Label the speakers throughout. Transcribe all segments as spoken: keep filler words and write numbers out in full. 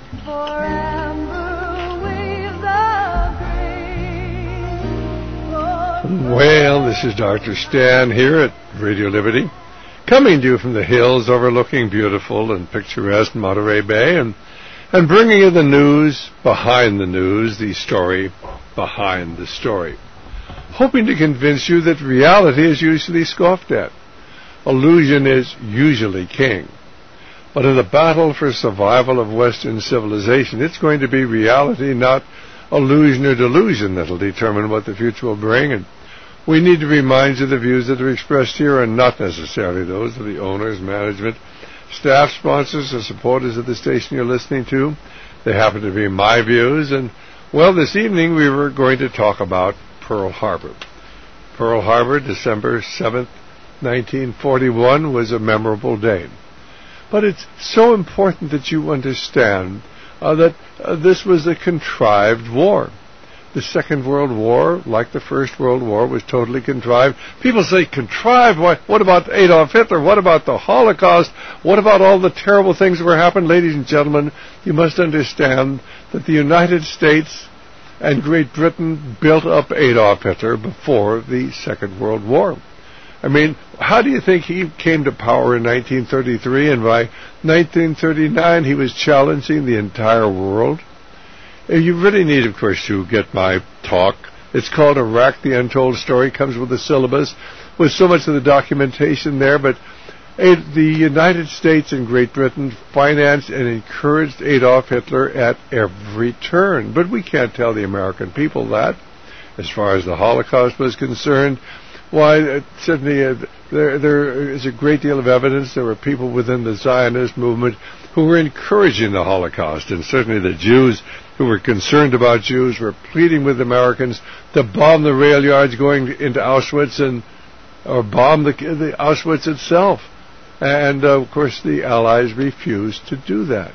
Speaker 1: for amber waves of grace.
Speaker 2: Well, this is Doctor Stan here at Radio Liberty, coming to you from the hills overlooking beautiful and picturesque Monterey Bay, and and bringing you the news behind the news, the story behind the story, hoping to convince you that reality is usually scoffed at. Illusion is usually king. But in the battle for survival of Western civilization, it's going to be reality, not illusion or delusion, that'll determine what the future will bring. And we need to remind you the views that are expressed here are not necessarily those of the owners, management, staff, sponsors, or supporters of the station you're listening to. They happen to be my views. And, well, this evening we were going to talk about Pearl Harbor. Pearl Harbor, December seventh, nineteen forty-one, was a memorable day. But it's so important that you understand uh, that uh, this was a contrived war. The Second World War, like the First World War, was totally contrived. People say, contrived? What, what about Adolf Hitler? What about the Holocaust? What about all the terrible things that were happening? Ladies and gentlemen, you must understand that the United States and Great Britain built up Adolf Hitler before the Second World War. I mean, how do you think he came to power in nineteen thirty-three, and by nineteen thirty-nine he was challenging the entire world? You really need, of course, to get my talk. It's called Iraq, the Untold Story. It comes with a syllabus with so much of the documentation there. But it, the United States and Great Britain financed and encouraged Adolf Hitler at every turn. But we can't tell the American people that. As far as the Holocaust was concerned, why, uh, certainly uh, there, there is a great deal of evidence. There were people within the Zionist movement who were encouraging the Holocaust, and certainly the Jews who were concerned about Jews were pleading with Americans to bomb the rail yards going into Auschwitz and or bomb the, the Auschwitz itself. And, uh, of course, the Allies refused to do that.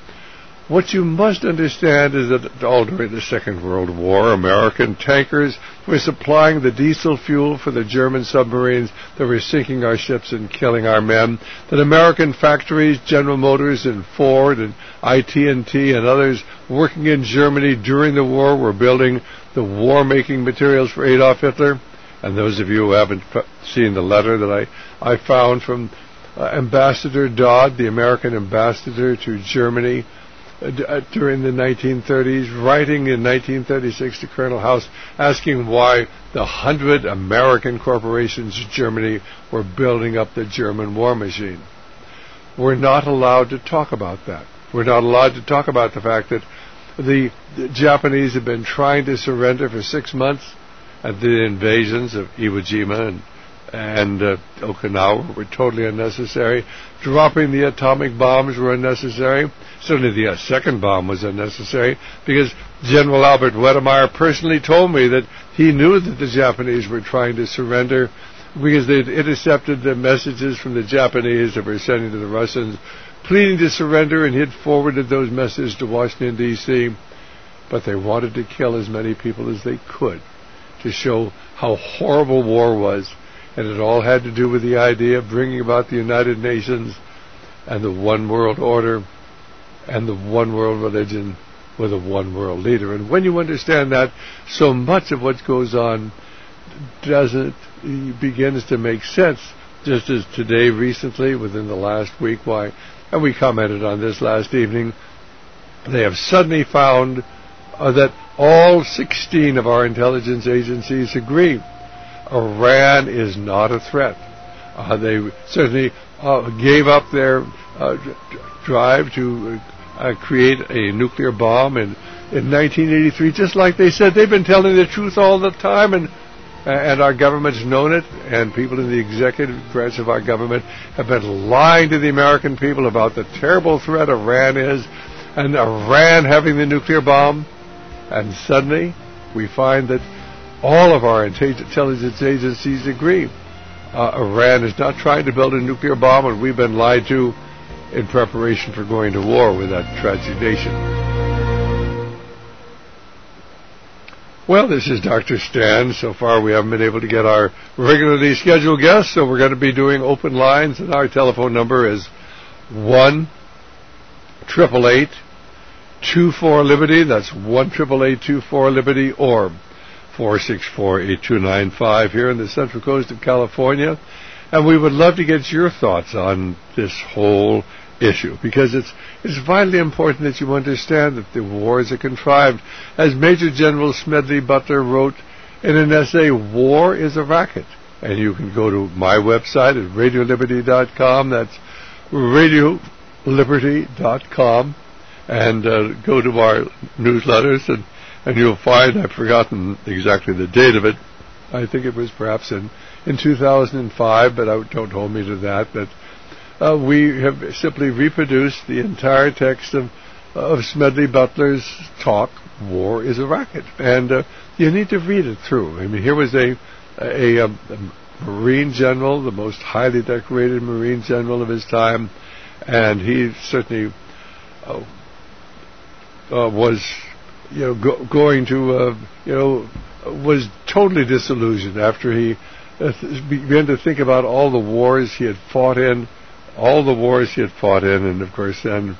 Speaker 2: What you must understand is that all during the Second World War, American tankers were supplying the diesel fuel for the German submarines that were sinking our ships and killing our men. That American factories, General Motors and Ford and I T and T and others working in Germany during the war were building the war-making materials for Adolf Hitler. And those of you who haven't seen the letter that I, I found from uh, Ambassador Dodd, the American ambassador to Germany, Uh, during the nineteen thirties, writing in nineteen thirty-six to Colonel House, asking why the hundred American corporations in Germany were building up the German war machine. We're not allowed to talk about that. We're not allowed to talk about the fact that the, the Japanese have been trying to surrender for six months, and the invasions of Iwo Jima and and uh, Okinawa were totally unnecessary. Dropping the atomic bombs were unnecessary. Certainly the uh, second bomb was unnecessary, because General Albert Wedemeyer personally told me that he knew that the Japanese were trying to surrender because they'd intercepted the messages from the Japanese that were sending to the Russians, pleading to surrender, and he'd forwarded those messages to Washington, D C But they wanted to kill as many people as they could to show how horrible war was. And it all had to do with the idea of bringing about the United Nations and the one world order and the one world religion with a one world leader. And when you understand that, so much of what goes on doesn't begins to make sense. Just as today, recently, within the last week, why, and we commented on this last evening, they have suddenly found uh, that all sixteen of our intelligence agencies agree Iran is not a threat. Uh, they certainly uh, gave up their uh, drive to uh, create a nuclear bomb in, in nineteen eighty-three, just like they said. They've been telling the truth all the time, and and our government's known it, and people in the executive branch of our government have been lying to the American people about the terrible threat Iran is, and Iran having the nuclear bomb. And suddenly we find that all of our intelligence agencies agree. Uh, Iran is not trying to build a nuclear bomb, and we've been lied to in preparation for going to war with that tragic nation. Well, this is Doctor Stan. So far we haven't been able to get our regularly scheduled guests, so we're going to be doing open lines, and our telephone number is one eight eight eight, two four Liberty. That's one eight eight eight two four Liberty, or four six four eight two nine five here in the Central Coast of California. And we would love to get your thoughts on this whole issue, because it's it's vitally important that you understand that the wars are contrived. As Major General Smedley Butler wrote in an essay, "War is a racket." And you can go to my website at radio liberty dot com. That's radio liberty dot com. And uh, go to our newsletters, and, and you'll find, I've forgotten exactly the date of it. I think it was perhaps in, in two thousand five, but I, don't hold me to that. That uh, we have simply reproduced the entire text of, of Smedley Butler's talk, "War is a Racket." And uh, you need to read it through. I mean, here was a, a, a, a Marine general, the most highly decorated Marine general of his time, and he certainly uh, uh, was, you know, go, going to, uh, you know, was totally disillusioned after he uh, th- began to think about all the wars he had fought in, all the wars he had fought in, and of course then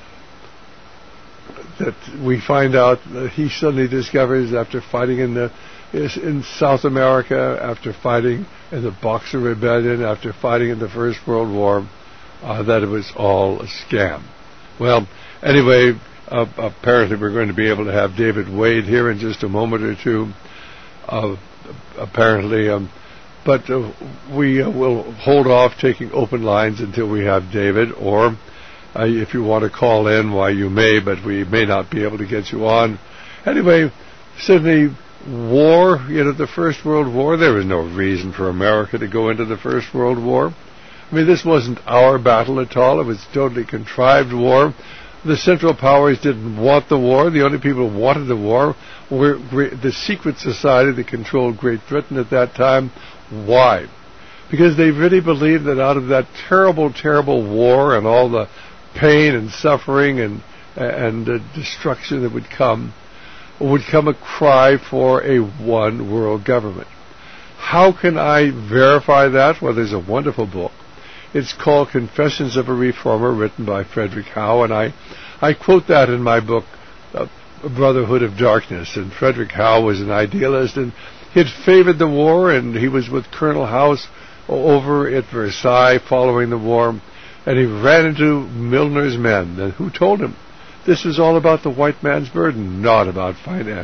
Speaker 2: that we find out that he suddenly discovers, after fighting in the in South America, after fighting in the Boxer Rebellion, after fighting in the First World War, uh, that it was all a scam. Well, anyway, uh, apparently we're going to be able to have David Wade here in just a moment or two. Uh, apparently, um, but uh, we uh, will hold off taking open lines until we have David, or uh, if you want to call in, why, you may, but we may not be able to get you on. Anyway, Sydney, war, you know, the First World War, there was no reason for America to go into the First World War. I mean, this wasn't our battle at all. It was a totally contrived war. The Central Powers didn't want the war. The only people who wanted the war were the secret society that controlled Great Britain at that time. Why? Because they really believed that out of that terrible, terrible war and all the pain and suffering and and uh, destruction that would come, would come a cry for a one world government. How can I verify that? Well, there's a wonderful book. It's called Confessions of a Reformer, written by Frederick Howe, and I, I quote that in my book, uh, Brotherhood of Darkness. And Frederick Howe was an idealist, and he had favored the war, and he was with Colonel House over at Versailles following the war, and he ran into Milner's men, and who told him this is all about the white man's burden, not about finance.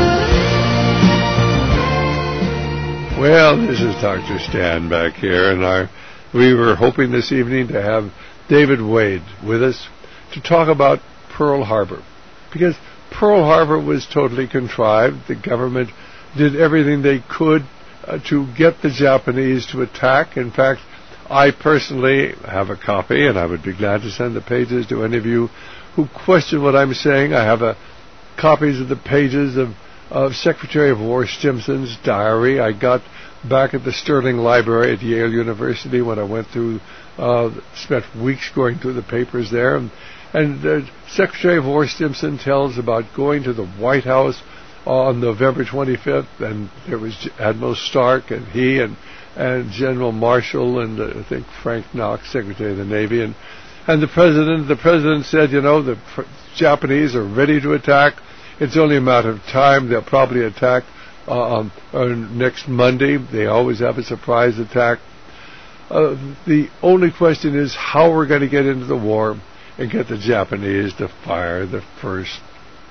Speaker 2: Well, this is Doctor Stan back here, and our, we were hoping this evening to have David Wade with us to talk about Pearl Harbor, because Pearl Harbor was totally contrived. The government did everything they could uh, to get the Japanese to attack. In fact, I personally have a copy, and I would be glad to send the pages to any of you who question what I'm saying. I have a, copies of the pages of, of Secretary of War Stimson's diary. I got back at the Sterling Library at Yale University when I went through, uh, spent weeks going through the papers there. And, and uh, Secretary of War Stimson tells about going to the White House on November twenty-fifth, and there was Admiral Stark, and he and, and General Marshall, and uh, I think Frank Knox, Secretary of the Navy, and And the president, the president said, you know, the pr- Japanese are ready to attack. It's only a matter of time. They'll probably attack uh, um, uh, next Monday. They always have a surprise attack. Uh, the only question is how we're going to get into the war and get the Japanese to fire the first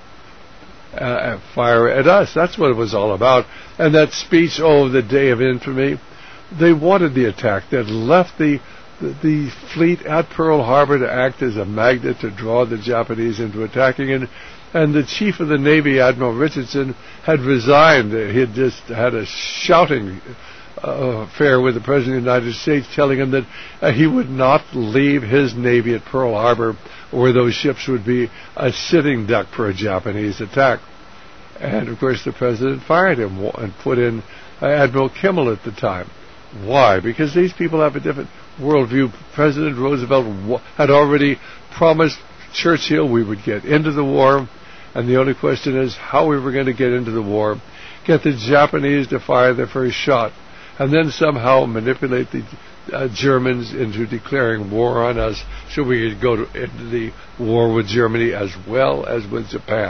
Speaker 2: uh, fire at us. That's what it was all about. And that speech, oh, the day of infamy, they wanted the attack. They had left the The, the fleet at Pearl Harbor to act as a magnet to draw the Japanese into attacking, and, and the chief of the Navy, Admiral Richardson, had resigned. He had just had a shouting uh, affair with the President of the United States, telling him that uh, he would not leave his Navy at Pearl Harbor, where those ships would be a sitting duck for a Japanese attack. And, of course, the President fired him and put in uh, Admiral Kimmel at the time. Why? Because these people have a different worldview. President Roosevelt had already promised Churchill we would get into the war, and the only question is how we were going to get into the war, get the Japanese to fire their first shot, and then somehow manipulate the uh, Germans into declaring war on us so we could go to, into the war with Germany as well as with Japan.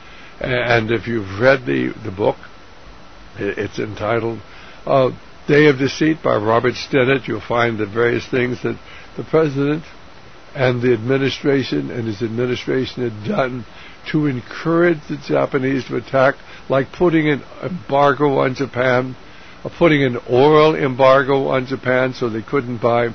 Speaker 2: And if you've read the, the book, it's entitled uh, Day of Deceit by Robert Stinnett. You'll find the various things that the President and the administration and his administration had done to encourage the Japanese to attack, like putting an embargo on Japan, or putting an oil embargo on Japan so they couldn't buy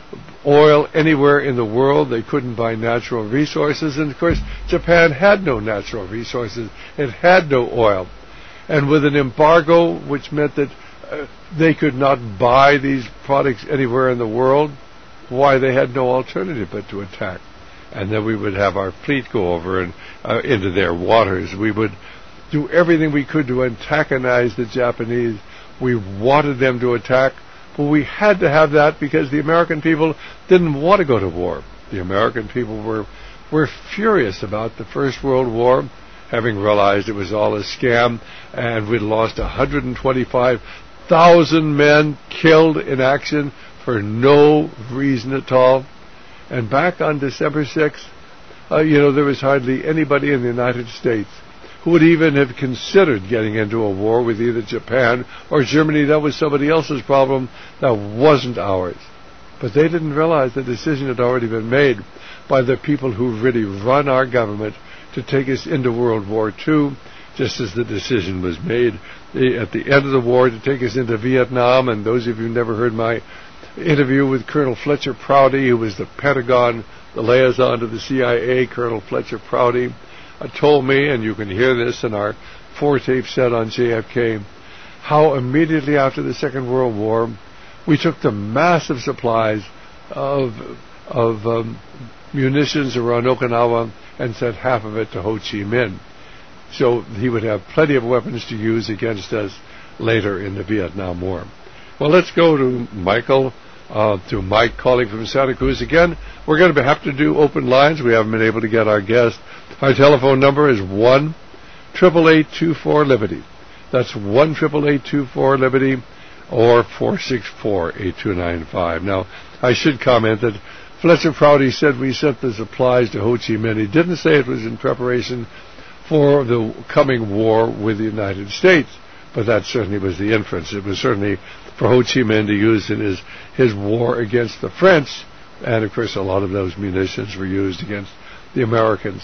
Speaker 2: oil anywhere in the world. They couldn't buy natural resources. And, of course, Japan had no natural resources. It had no oil. And with an embargo, which meant that uh, they could not buy these products anywhere in the world, why, they had no alternative but to attack. And then we would have our fleet go over and uh, into their waters. We would do everything we could to antagonize the Japanese. We wanted them to attack, but we had to have that because the American people didn't want to go to war. The American people were were furious about the First World War, having realized it was all a scam, and we'd lost one hundred twenty-five thousand men killed in action for no reason at all. And back on December sixth, uh, you know, there was hardly anybody in the United States who would even have considered getting into a war with either Japan or Germany. That was somebody else's problem. That wasn't ours. But they didn't realize the decision had already been made by the people who really run our government to take us into World War Two, just as the decision was made at the end of the war to take us into Vietnam. And those of you who never heard my interview with Colonel Fletcher Prouty, who was the Pentagon, the liaison to the C I A, Colonel Fletcher Prouty, uh, told me, and you can hear this in our four-tape set on J F K, how immediately after the Second World War, we took the massive supplies of of um, munitions around Okinawa and sent half of it to Ho Chi Minh. So he would have plenty of weapons to use against us later in the Vietnam War. Well, let's go to Michael, uh, to Mike calling from Santa Cruz again. We're going to have to do open lines. We haven't been able to get our guest. Our telephone number is one eight eight eight two four Liberty. That's one eight eight eight two four Liberty or four six four eight two nine five. Now, I should comment that Fletcher Prouty said we sent the supplies to Ho Chi Minh. He didn't say it was in preparation for the coming war with the United States, but that certainly was the inference. It was certainly for Ho Chi Minh to use in his, his war against the French, and of course a lot of those munitions were used against the Americans,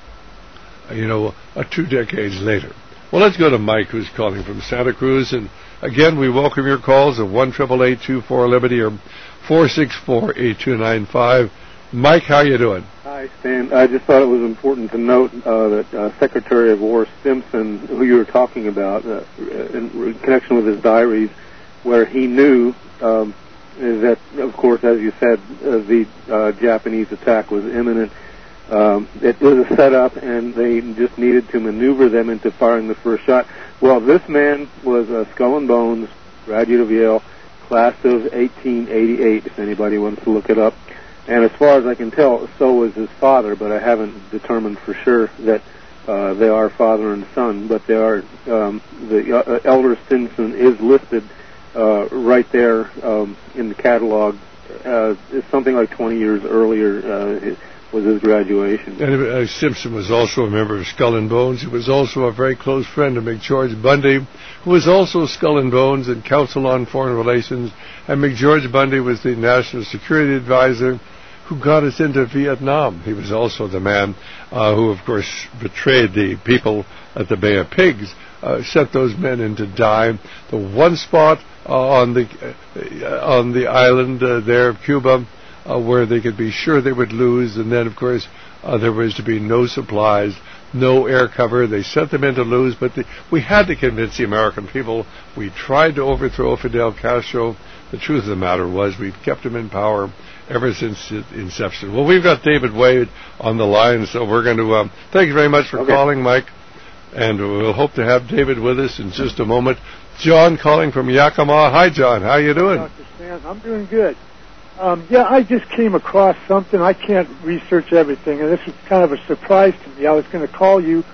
Speaker 2: you know, uh, two decades later. Well, let's go to Mike, who's calling from Santa Cruz, and again, we welcome your calls at one eight eight eight two four Liberty or four six four eight two nine five. Mike, how you doing?
Speaker 3: Hi, Stan. I just thought it was important to note uh, that uh, Secretary of War Stimson, who you were talking about, uh, in connection with his diaries, where he knew um, that, of course, as you said, uh, the uh, Japanese attack was imminent. Um, it was a setup, and they just needed to maneuver them into firing the first shot. Well, this man was uh, Skull and Bones, graduate of Yale, class of eighteen eighty-eight, if anybody wants to look it up. And as far as I can tell, so was his father, but I haven't determined for sure that uh, they are father and son. But they are, um, the uh, Elder Stimson is listed uh, right there um, in the catalog. Uh, it's something like twenty years earlier uh, was his graduation.
Speaker 2: And uh, Stimson was also a member of Skull and Bones. He was also a very close friend of McGeorge Bundy, who was also Skull and Bones and Council on Foreign Relations. And McGeorge Bundy was the National Security Advisor who got us into Vietnam. He was also the man uh, who, of course, betrayed the people at the Bay of Pigs, uh, sent those men in to die. The one spot uh, on the uh, on the island uh, there of Cuba uh, where they could be sure they would lose, and then, of course, uh, there was to be no supplies, no air cover. They sent them in to lose, but the, we had to convince the American people. We tried to overthrow Fidel Castro. The truth of the matter was we've kept him in power ever since inception. Well, we've got David Wade on the line, so we're going to um, thank you very much for okay. calling, Mike, and we'll hope to have David with us in just a moment. John calling from Yakima. Hi, John. How you doing?
Speaker 4: Doctor Stan, I'm doing good. Um, yeah, I just came across something. I can't research everything, and this was kind of a surprise to me. I was going to call you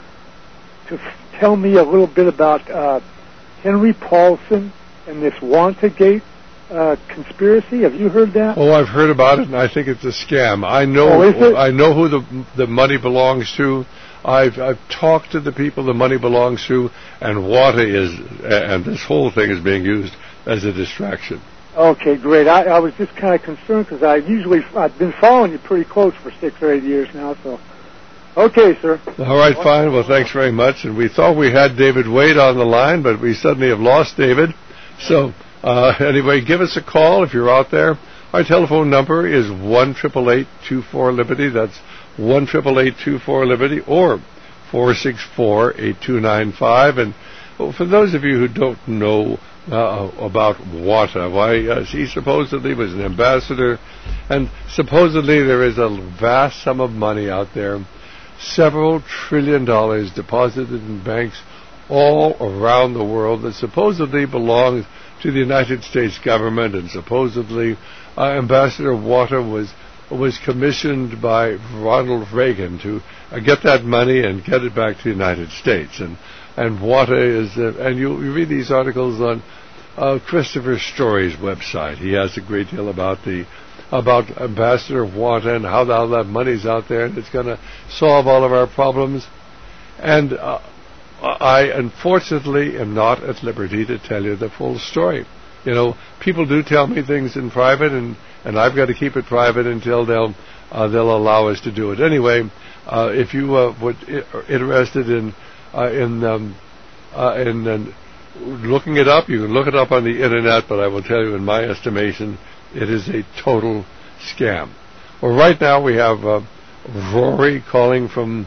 Speaker 4: to f- tell me a little bit about uh, Henry Paulson and this Wantagate uh, conspiracy? Have you heard that?
Speaker 2: Oh, I've heard about it, and I think it's a scam. I know.
Speaker 4: Oh, is it?
Speaker 2: I know who the the money belongs to. I've I've talked to the people the money belongs to, and water is, and this whole thing is being used as a distraction.
Speaker 4: Okay, great. I, I was just kind of concerned because I usually I've been following you pretty close for six or eight years now. So, okay, sir.
Speaker 2: All right, fine. Well, thanks very much. And we thought we had David Wade on the line, but we suddenly have lost David. So, uh, anyway, give us a call if you're out there. Our telephone number is one eight eight eight, two four, Liberty. That's one eight eight eight, two four, Liberty, or four six four, eight two nine five. And well, for those of you who don't know uh, about Wata, why, uh, he supposedly was an ambassador, and supposedly there is a vast sum of money out there, several trillion dollars deposited in banks all around the world that supposedly belongs to the United States government, and supposedly uh, Ambassador Wata was was commissioned by Ronald Reagan to uh, get that money and get it back to the United States. And and Wata is, uh, and you, you read these articles on uh, Christopher Story's website. He has a great deal about the about Ambassador Wata and how, how that money's out there and it's going to solve all of our problems. And uh, I, unfortunately, am not at liberty to tell you the full story. You know, people do tell me things in private, and, and I've got to keep it private until they'll uh, they'll allow us to do it. Anyway, uh, if you uh, would are interested in uh, in um, uh, in uh, looking it up, you can look it up on the internet. But I will tell you, in my estimation, it is a total scam. Well, right now we have uh, Rory calling from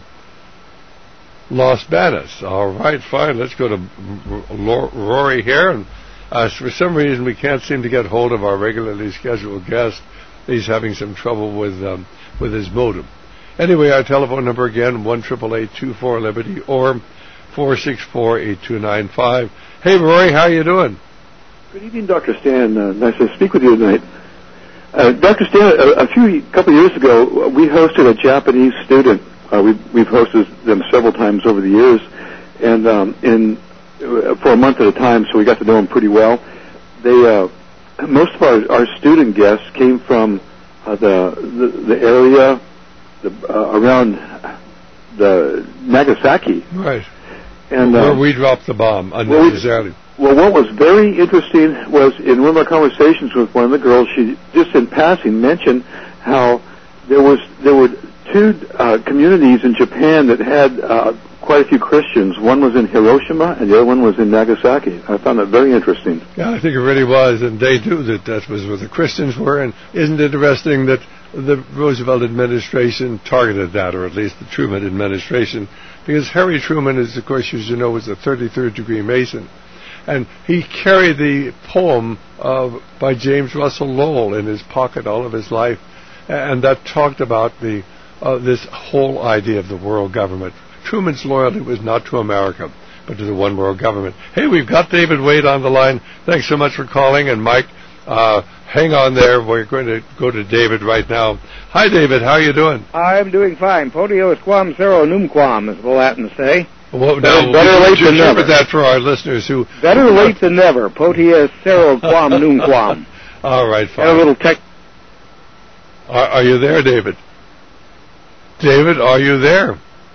Speaker 2: Los Banos. All right, fine. Let's go to Rory here. And uh, for some reason, we can't seem to get hold of our regularly scheduled guest. He's having some trouble with um, with his modem. Anyway, our telephone number again, one eight eight eight, two four, Liberty, or four six four, eight two nine five. Hey, Rory, how you doing?
Speaker 5: Good evening, Doctor Stan. Uh, nice to speak with you tonight. Uh, Doctor Stan, a, a few couple years ago, we hosted a Japanese student. Uh, we've, we've hosted them several times over the years, and um, in uh, for a month at a time, so we got to know them pretty well. They uh, most of our, our student guests came from uh, the, the the area the, uh, around the Nagasaki,
Speaker 2: right?
Speaker 5: And
Speaker 2: where
Speaker 5: uh,
Speaker 2: we dropped the bomb unnecessarily.
Speaker 5: Well, what was very interesting was in one of our conversations with one of the girls, she just in passing mentioned how there was there were two uh, communities in Japan that had uh, quite a few Christians. One was in Hiroshima, and the other one was in Nagasaki. I found that very interesting.
Speaker 2: Yeah, I think it really was, and they knew that that was where the Christians were. And isn't it interesting that the Roosevelt administration targeted that, or at least the Truman administration, because Harry Truman is, of course, as you know, was a thirty-third degree Mason. And he carried the poem uh, by James Russell Lowell in his pocket all of his life, and that talked about the uh, this whole idea of the world government. Truman's loyalty was not to America, but to the one world government. Hey, we've got David Wade on the line. Thanks so much for calling. And Mike, uh, hang on there. We're going to go to David right now. Hi, David. How are you doing?
Speaker 6: I'm doing fine. Potio quam sero numquam, as the Latins say.
Speaker 2: Well, now,
Speaker 6: better late than never.
Speaker 2: that for our listeners who...
Speaker 6: Better late than never. Potia sero quam numquam.
Speaker 2: All right, fine.
Speaker 6: And a little tech...
Speaker 2: Are, are you there, David? David, are you there?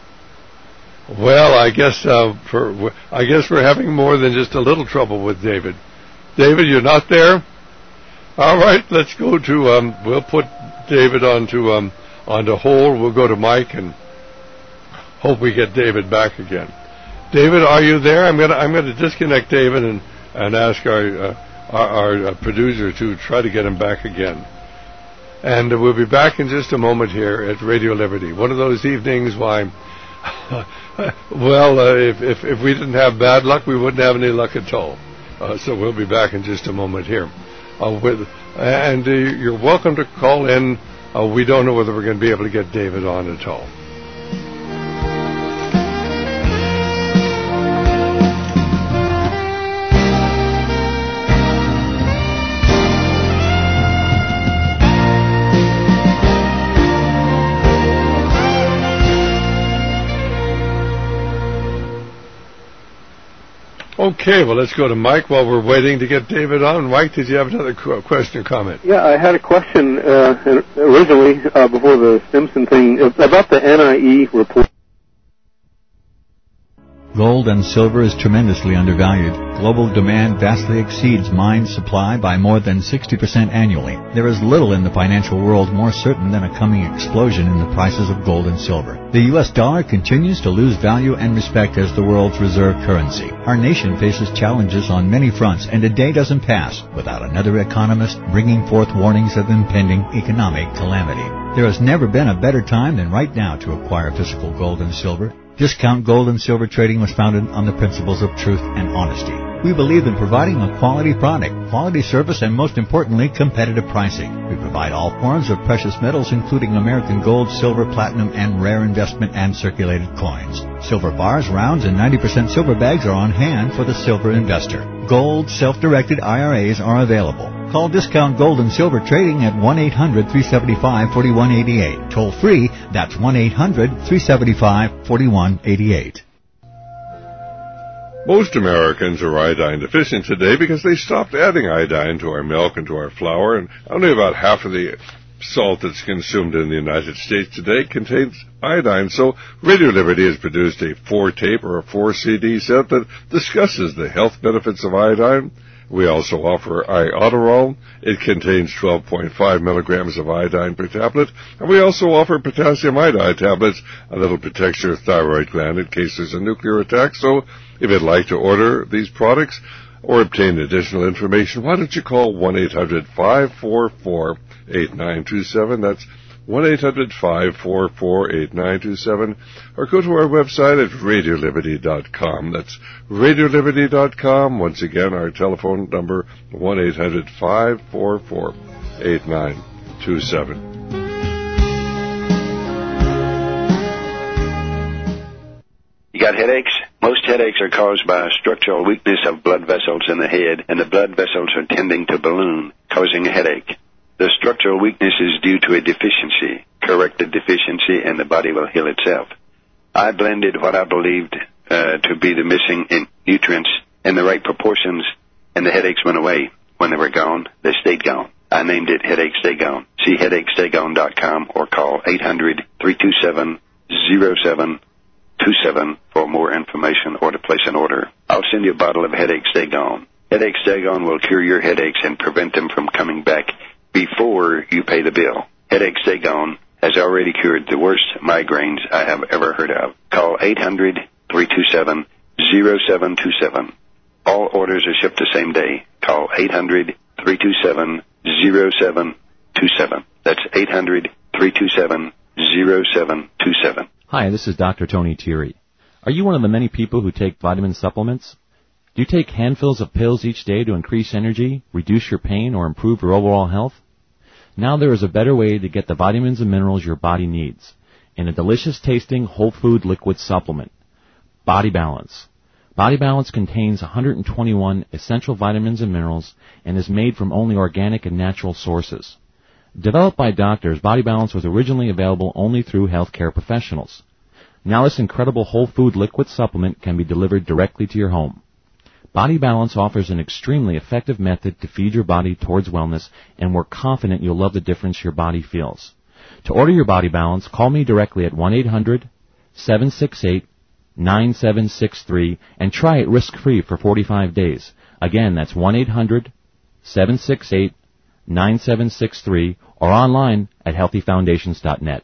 Speaker 2: Well, I guess uh, for I guess we're having more than just a little trouble with David. David, you're not there? All right, let's go to... Um, we'll put David onto um, onto hold. We'll go to Mike and hope we get David back again. David, are you there? I'm gonna I'm gonna disconnect David and and ask our uh, our, our uh, producer to try to get him back again. And uh, we'll be back in just a moment here at Radio Liberty. One of those evenings, why? well, uh, if, if if we didn't have bad luck, we wouldn't have any luck at all. Uh, so we'll be back in just a moment here. Uh, with and uh, you're welcome to call in. Uh, we don't know whether we're going to be able to get David on at all. Okay, well, let's go to Mike while we're waiting to get David on. Mike, did you have another qu- question or comment?
Speaker 3: Yeah, I had a question uh, originally uh, before the Stimson thing about the N I E report.
Speaker 7: Gold and silver is tremendously undervalued. Global demand vastly exceeds mine supply by more than sixty percent annually. There is little in the financial world more certain than a coming explosion in the prices of gold and silver. The U S dollar continues to lose value and respect as the world's reserve currency. Our nation faces challenges on many fronts, and a day doesn't pass without another economist bringing forth warnings of impending economic calamity. There has never been a better time than right now to acquire physical gold and silver. Discount Gold and Silver Trading was founded on the principles of truth and honesty. We believe in providing a quality product, quality service, and most importantly, competitive pricing. We provide all forms of precious metals, including American gold, silver, platinum, and rare investment and circulated coins. Silver bars, rounds, and ninety percent silver bags are on hand for the silver investor. Gold self-directed I R As are available. Call Discount Gold and Silver Trading at one eight hundred, three seven five, four one eight eight. Toll free, that's one eight hundred, three seven five, four one eight eight.
Speaker 2: Most Americans are iodine deficient today because they stopped adding iodine to our milk and to our flour, and only about half of the salt that's consumed in the United States today contains iodine. So Radio Liberty has produced a four-tape or a four-C D set that discusses the health benefits of iodine. We also offer Iodoral. It contains twelve point five milligrams of iodine per tablet. And we also offer potassium iodide tablets, a little protects your thyroid gland in case there's a nuclear attack. So if you'd like to order these products or obtain additional information, why don't you call one eight hundred, five four four, eight nine two seven. That's one eight hundred, five four four, eight nine two seven, or go to our website at radio liberty dot com. That's radio liberty dot com. Once again, our telephone number, one eight hundred, five four four, eight nine two seven.
Speaker 8: You got headaches? Most headaches are caused by a structural weakness of blood vessels in the head, and the blood vessels are tending to balloon, causing a headache. The structural weakness is due to a deficiency. Correct the deficiency, and the body will heal itself. I blended what I believed uh, to be the missing in nutrients in the right proportions, and the headaches went away. When they were gone, they stayed gone. I named it Headache Stay Gone. See headache stay gone dot com or call eight hundred, three two seven, zero seven two seven for more information or to place an order. I'll send you a bottle of Headache Stay Gone. Headache Stay Gone will cure your headaches and prevent them from coming back before you pay the bill. Headache Stay Gone has already cured the worst migraines I have ever heard of. Call eight hundred, three two seven, zero seven two seven. All orders are shipped the same day. Call eight hundred, three two seven, zero seven two seven. That's eight hundred, three two seven, zero seven two seven.
Speaker 9: Hi, this is Doctor Tony Thierry. Are you one of the many people who take vitamin supplements? Do you take handfuls of pills each day to increase energy, reduce your pain, or improve your overall health? Now there is a better way to get the vitamins and minerals your body needs in a delicious-tasting whole food liquid supplement, Body Balance. Body Balance contains one hundred twenty-one essential vitamins and minerals and is made from only organic and natural sources. Developed by doctors, Body Balance was originally available only through healthcare professionals. Now this incredible whole food liquid supplement can be delivered directly to your home. Body Balance offers an extremely effective method to feed your body towards wellness, and we're confident you'll love the difference your body feels. To order your Body Balance, call me directly at one eight hundred, seven six eight, nine seven six three and try it risk-free for forty-five days. Again, that's one eight hundred, seven six eight, nine seven six three or online at healthy foundations dot net.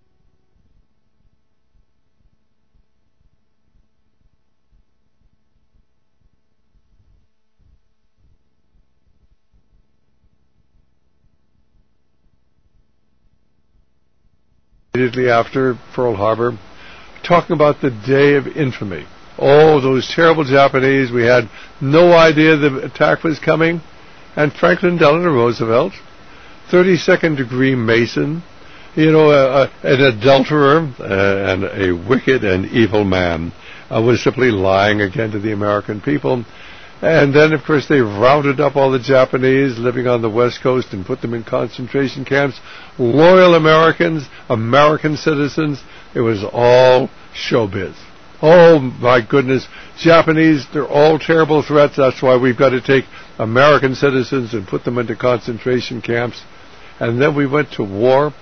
Speaker 2: Immediately after Pearl Harbor, talking about the day of infamy. Oh, those terrible Japanese. We had no idea the attack was coming. And Franklin Delano Roosevelt, thirty-second degree Mason, you know, uh, uh, an adulterer uh, and a wicked and evil man, uh, was simply lying again to the American people. And then, of course, they rounded up all the Japanese living on the West Coast and put them in concentration camps. Loyal Americans, American citizens, it was all showbiz. Oh, my goodness. Japanese, they're all terrible threats. That's why we've got to take American citizens and put them into concentration camps. And then we went to war.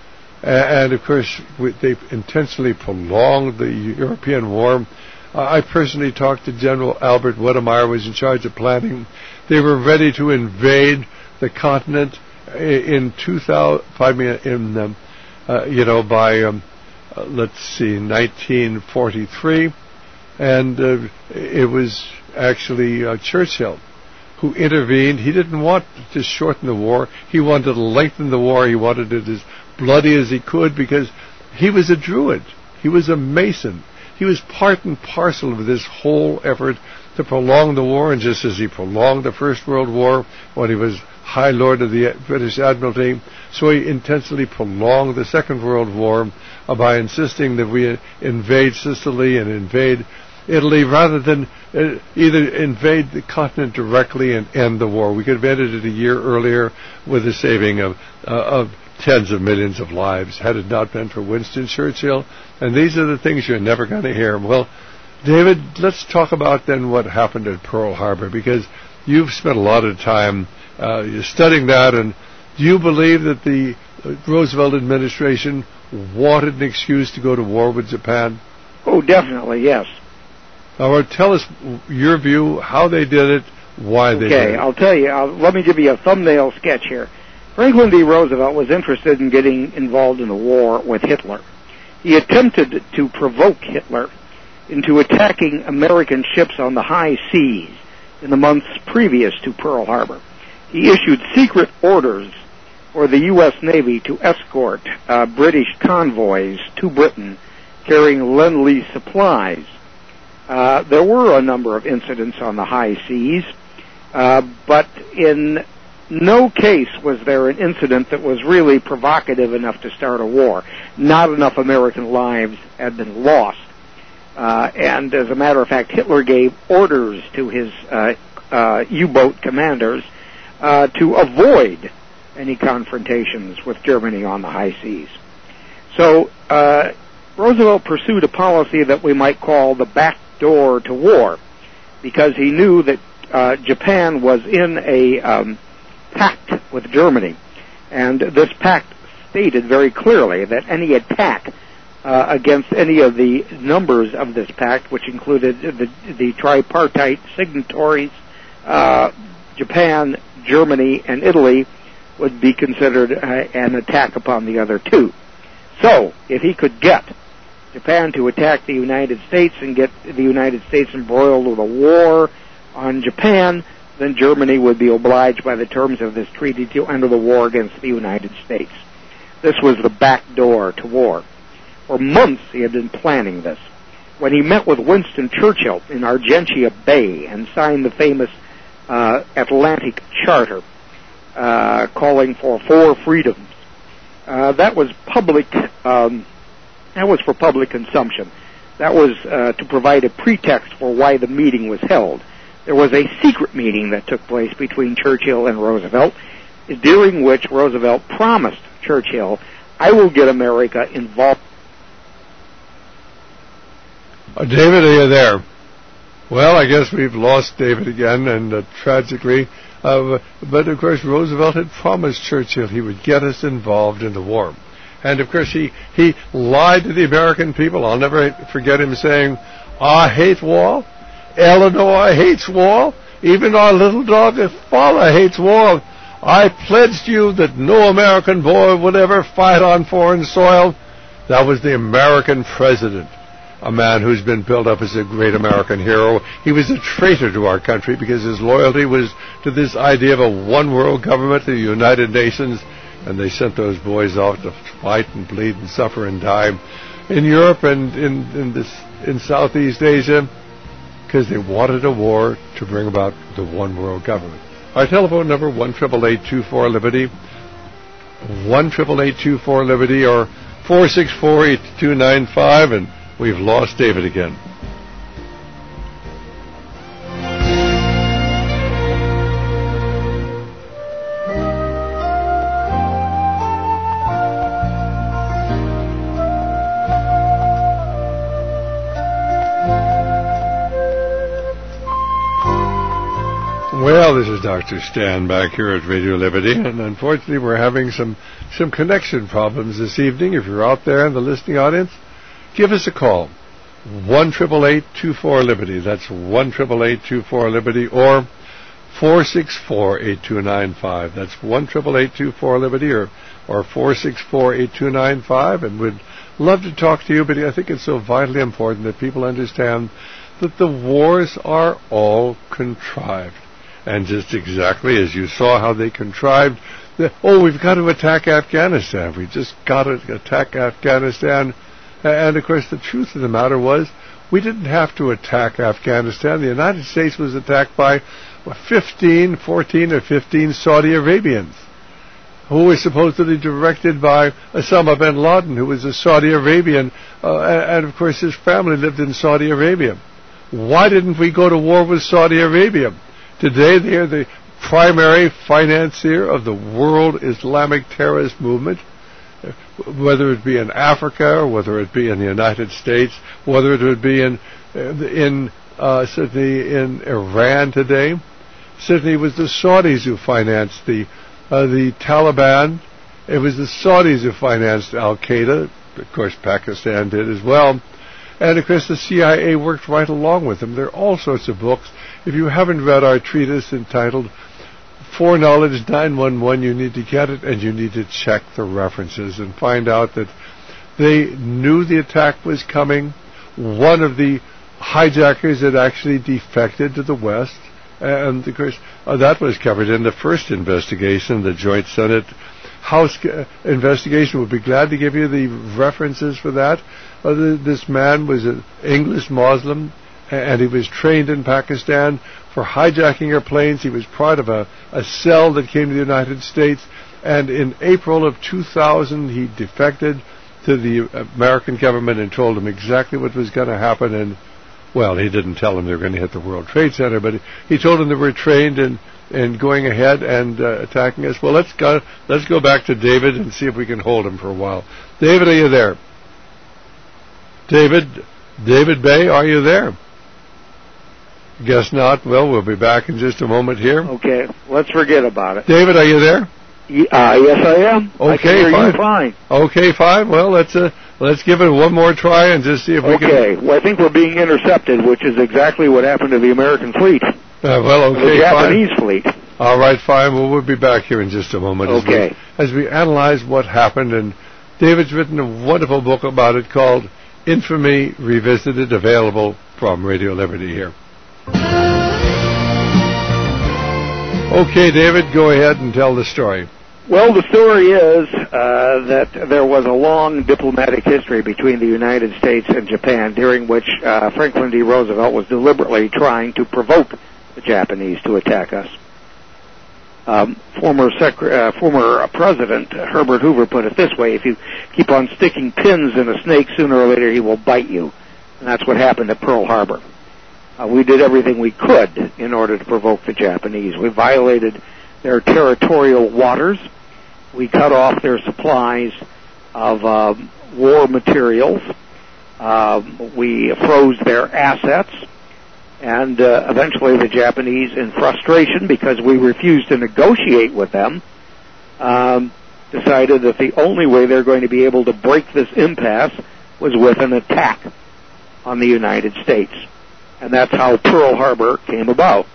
Speaker 2: And, of course, we, they intentionally prolonged the European war. Uh, I personally talked to General Albert Wedemeyer, who was in charge of planning. They were ready to invade the continent in two thousand, pardon me, in, um, uh, you know, by, um, uh, let's see, nineteen forty-three. And uh, it was actually uh, Churchill who intervened. He didn't want to shorten the war. He wanted to lengthen the war. He wanted it as bloody as he could because he was a Druid. He was a Mason. He was part and parcel of this whole effort to prolong the war, and just as he prolonged the First World War when he was High Lord of the British Admiralty, so he intensely prolonged the Second World War uh, by insisting that we invade Sicily and invade Italy rather than uh, either invade the continent directly and end the war. We could have ended it a year earlier with the saving of, uh, of tens of millions of lives had it not been for Winston Churchill. And these are the things you're never going to hear. Well, David, let's talk about then what happened at Pearl Harbor, because you've spent a lot of time uh, studying that. And do you believe that the uh, Roosevelt administration wanted an excuse to go to war with Japan?
Speaker 6: Oh, definitely, yes.
Speaker 2: Now, tell us your view, how they did it, why they did it.
Speaker 6: Okay, I'll tell you. I'll, let me give you a thumbnail sketch here. Franklin D. Roosevelt was interested in getting involved in a war with Hitler. He attempted to provoke Hitler into attacking American ships on the high seas in the months previous to Pearl Harbor. He issued secret orders for the U S Navy to escort uh, British convoys to Britain carrying Lend-Lease supplies. Uh, there were a number of incidents on the high seas, uh, but in no case was there an incident that was really provocative enough to start a war. Not enough American lives had been lost. Uh, and as a matter of fact, Hitler gave orders to his uh, uh, U-boat commanders uh, to avoid any confrontations with Germany on the high seas. So uh, Roosevelt pursued a policy that we might call the back door to war, because he knew that uh, Japan was in a um, pact with Germany, and this pact stated very clearly that any attack uh, against any of the members of this pact, which included the, the tripartite signatories, uh, Japan, Germany, and Italy, would be considered uh, an attack upon the other two. So, if he could get Japan to attack the United States and get the United States embroiled with a war on Japan, then Germany would be obliged by the terms of this treaty to enter the war against the United States. This was the back door to war. For months he had been planning this. When he met with Winston Churchill in Argentia Bay and signed the famous uh, Atlantic Charter uh, calling for four freedoms, uh, that was public. Um, that was for public consumption. That was uh, to provide a pretext for why the meeting was held. There was a secret meeting that took place between Churchill and Roosevelt, during which Roosevelt promised Churchill, I will get America involved.
Speaker 2: Uh, David, are you there? Well, I guess we've lost David again, and uh, tragically. Uh, but, of course, Roosevelt had promised Churchill he would get us involved in the war. And, of course, he, he lied to the American people. I'll never forget him saying, I hate war. Eleanor hates war. Even our little dog Fowler hates war. I pledged you that no American boy would ever fight on foreign soil. That was the American president, a man who's been built up as a great American hero. He was a traitor to our country because his loyalty was to this idea of a one-world government, the United Nations, and they sent those boys off to fight and bleed and suffer and die in Europe and in, in, this, in Southeast Asia, because they wanted a war to bring about the one-world government. Our telephone number, one eight eight eight, two four, Liberty, one eight eight eight, two four, Liberty, or four six four, eight two nine five, and we've lost David again. Doctor Stan back here at Radio Liberty, and unfortunately we're having some, some connection problems this evening. If you're out there in the listening audience, give us a call. one eight eight eight, two four, Liberty. That's one eight eight eight, two four, Liberty, or four six four, eight two nine five. That's one eight eight eight, two four, Liberty, or, or four six four, eight two nine five, and we'd love to talk to you, but I think it's so vitally important that people understand that the wars are all contrived. And just exactly as you saw how they contrived, the, oh, we've got to attack Afghanistan. We just got to attack Afghanistan. And, of course, the truth of the matter was we didn't have to attack Afghanistan. The United States was attacked by fifteen, fourteen, or fifteen Saudi Arabians, who were supposedly directed by Osama bin Laden, who was a Saudi Arabian, uh, and, of course, his family lived in Saudi Arabia. Why didn't we go to war with Saudi Arabia? Today, they are the primary financier of the world Islamic terrorist movement, whether it be in Africa or whether it be in the United States, whether it would be in in uh, certainly in Iran today. Certainly, it was the Saudis who financed the uh, the Taliban. It was the Saudis who financed Al Qaeda. Of course, Pakistan did as well. And, of course, the C I A worked right along with them. There are all sorts of books. If you haven't read our treatise entitled Foreknowledge nine one one, you need to get it, and you need to check the references and find out that they knew the attack was coming. One of the hijackers had actually defected to the West, and, of course, uh, that was covered in the first investigation, the Joint Senate House uh, investigation. We'll be glad to give you the references for that. Uh, the, this man was an English Muslim, and he was trained in Pakistan for hijacking airplanes. He was part of a, a cell that came to the United States, and in April of two thousand, he defected to the American government and told them exactly what was going to happen. And, well, he didn't tell them they were going to hit the World Trade Center, but he, he told them they were trained in, in going ahead and uh, attacking us. Well, let's go, let's go back to David and see if we can hold him for a while. David, are you there? David, David Bay, are you there? Guess not. Well, we'll be back in just a moment here.
Speaker 6: Okay, let's forget about it.
Speaker 2: David, are you there?
Speaker 6: Y- uh, yes, I am.
Speaker 2: Okay,
Speaker 6: I can hear
Speaker 2: fine.
Speaker 6: you fine.
Speaker 2: Okay, fine. Well, let's uh, let's give it one more try and just see if we
Speaker 6: okay.
Speaker 2: can.
Speaker 6: Okay. Well, I think we're being intercepted, which is exactly what happened to the American fleet.
Speaker 2: Uh, well, okay,
Speaker 6: the Japanese
Speaker 2: fine.
Speaker 6: fleet.
Speaker 2: All right, fine. Well, we'll be back here in just a moment.
Speaker 6: Okay.
Speaker 2: As we, as we analyze what happened, and David's written a wonderful book about it called Infamy Revisited, available from Radio Liberty here. Okay, David, go ahead and tell the story.
Speaker 6: Well, the story is uh, that there was a long diplomatic history between the United States and Japan, during which uh, Franklin D. Roosevelt was deliberately trying to provoke the Japanese to attack us. Um, former Secre- uh, former President Herbert Hoover put it this way: if you keep on sticking pins in a snake, sooner or later he will bite you. And that's what happened at Pearl Harbor. Uh, we did everything we could in order to provoke the Japanese. We violated their territorial waters. We cut off their supplies of uh, war materials. Uh, we froze their assets. And uh, eventually the Japanese, in frustration because we refused to negotiate with them, um, decided that the only way they're going to be able to break this impasse was with an attack on the United States. And that's how Pearl Harbor came about.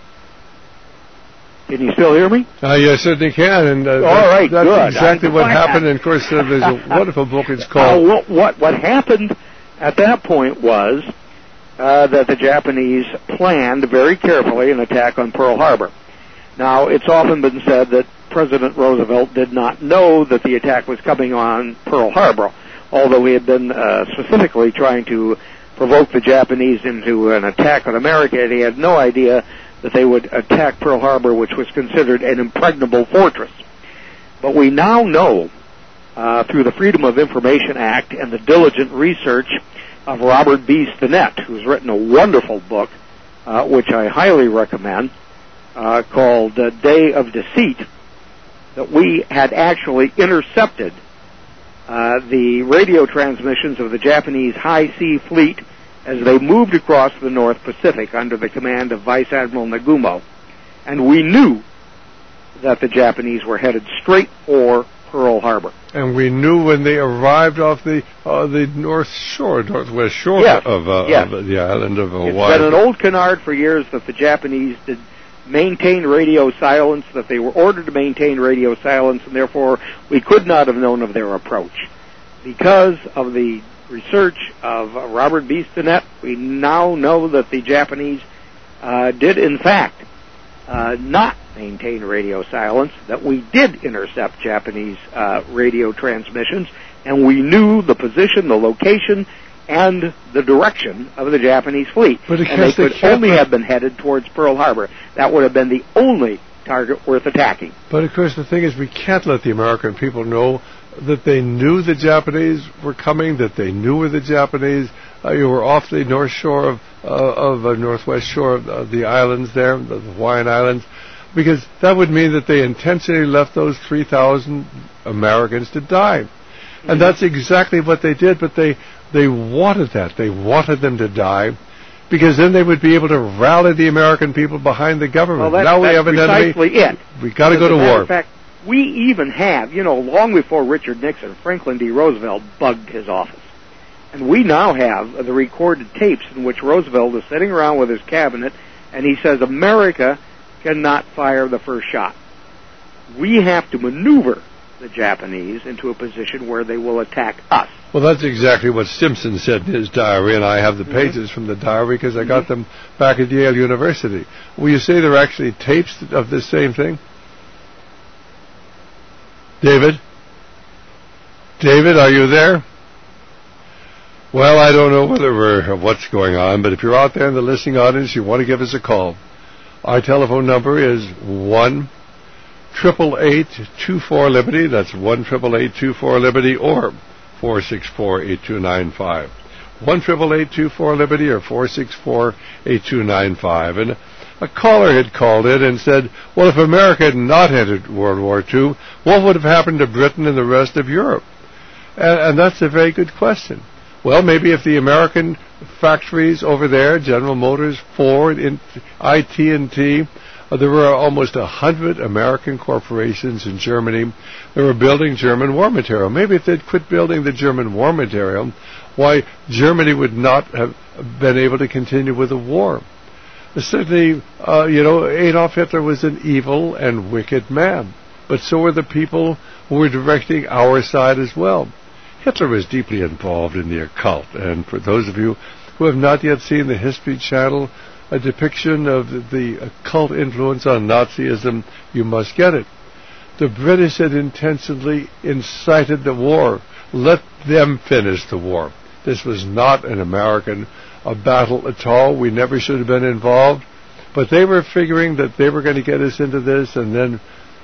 Speaker 6: Can you still hear me?
Speaker 2: Uh, yes, certainly can. And uh,
Speaker 6: All
Speaker 2: that,
Speaker 6: right,
Speaker 2: that's
Speaker 6: good.
Speaker 2: exactly
Speaker 6: I,
Speaker 2: what
Speaker 6: I,
Speaker 2: happened.
Speaker 6: I,
Speaker 2: and, of course, uh, there's a wonderful book. It's called...
Speaker 6: Uh, what, what, what happened at that point was uh, that the Japanese planned very carefully an attack on Pearl Harbor. Now, it's often been said that President Roosevelt did not know that the attack was coming on Pearl Harbor, although he had been uh, specifically trying to provoke the Japanese into an attack on America, and he had no idea that they would attack Pearl Harbor, which was considered an impregnable fortress. But we now know, uh, through the Freedom of Information Act and the diligent research of Robert B. Stinnett, who's written a wonderful book, uh, which I highly recommend, uh, called uh, Day of Deceit, that we had actually intercepted uh, the radio transmissions of the Japanese High Sea Fleet as they moved across the North Pacific under the command of Vice Admiral Nagumo. And we knew that the Japanese were headed straight for Pearl Harbor.
Speaker 2: And we knew when they arrived off the uh, the north shore, northwest shore
Speaker 6: yes.
Speaker 2: of, uh,
Speaker 6: yes.
Speaker 2: of the island of Hawaii.
Speaker 6: It's been an old canard for years that the Japanese did maintain radio silence, that they were ordered to maintain radio silence, and therefore we could not have known of their approach. Because of the research of uh, Robert Biestinet, we now know that the Japanese uh, did, in fact, uh, not maintain radio silence, that we did intercept Japanese uh, radio transmissions, and we knew the position, the location, and the direction of the Japanese fleet.
Speaker 2: But
Speaker 6: and they could only have been headed towards Pearl Harbor. That would have been the only target worth attacking.
Speaker 2: But of course the thing is, we can't let the American people know that they knew the Japanese were coming, that they knew where the Japanese uh, you were off the north shore of uh, of uh, northwest shore of uh, the islands there, the Hawaiian Islands, because that would mean that they intentionally left those three thousand Americans to die. Mm-hmm. And that's exactly what they did, but they they wanted that. They wanted them to die, because then they would be able to rally the American people behind the government.
Speaker 6: Well, that's,
Speaker 2: now we
Speaker 6: that's
Speaker 2: have an
Speaker 6: precisely
Speaker 2: enemy.
Speaker 6: it.
Speaker 2: We got to go to
Speaker 6: As a matter
Speaker 2: war.
Speaker 6: of fact, we even have, you know, long before Richard Nixon, Franklin D. Roosevelt bugged his office. And we now have the recorded tapes in which Roosevelt is sitting around with his cabinet, and he says, America cannot fire the first shot. We have to maneuver the Japanese into a position where they will attack us.
Speaker 2: Well, that's exactly what Stimson said in his diary, and I have the pages mm-hmm. from the diary because I got mm-hmm. them back at Yale University. Will you say there are actually tapes of this same thing? David? David, are you there? Well, I don't know whether we're, what's going on, but if you're out there in the listening audience, you want to give us a call. Our telephone number is one triple eight two four Liberty. That's one triple eight two four Liberty, or four six four eight two nine five. One triple eight two four Liberty or four six four eight two nine five. And a caller had called in and said, well, if America had not entered World War Two, what would have happened to Britain and the rest of Europe? And, and that's a very good question. Well, maybe if the American factories over there, General Motors, Ford, I T and T, uh, there were almost a hundred American corporations in Germany that were building German war material. Maybe if they'd quit building the German war material, why Germany would not have been able to continue with the war. Certainly, uh, you know, Adolf Hitler was an evil and wicked man, but so were the people who were directing our side as well. Hitler was deeply involved in the occult, and for those of you who have not yet seen the History Channel, a depiction of the, the occult influence on Nazism, you must get it. The British had intentionally incited the war. Let them finish the war. This was not an American a battle at all. We never should have been involved. But they were figuring that they were going to get us into this, and then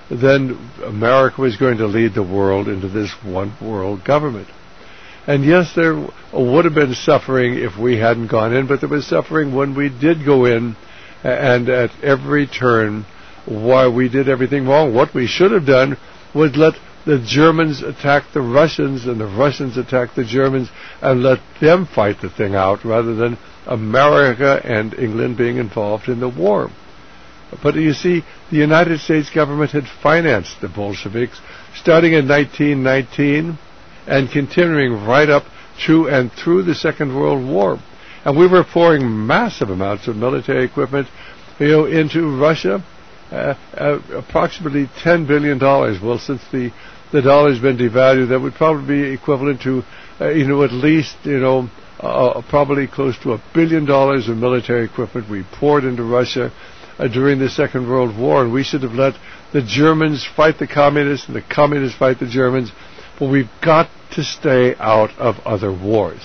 Speaker 2: then America was going to lead the world into this one world government. And yes, there would have been suffering if we hadn't gone in, but there was suffering when we did go in, and at every turn, why we did everything wrong. What we should have done was let the Germans attack the Russians, and the Russians attack the Germans, and let them fight the thing out, rather than America and England being involved in the war. But you see, the United States government had financed the Bolsheviks starting in nineteen nineteen and continuing right up to and through the Second World War. And we were pouring massive amounts of military equipment, you know, into Russia, uh, uh, approximately ten billion dollars. Well, since the, the dollar's been devalued, that would probably be equivalent to, uh, you know, at least, you know, uh, probably close to a billion dollars of military equipment we poured into Russia Uh, during the Second World War, and we should have let the Germans fight the communists and the communists fight the Germans, but we've got to stay out of other wars.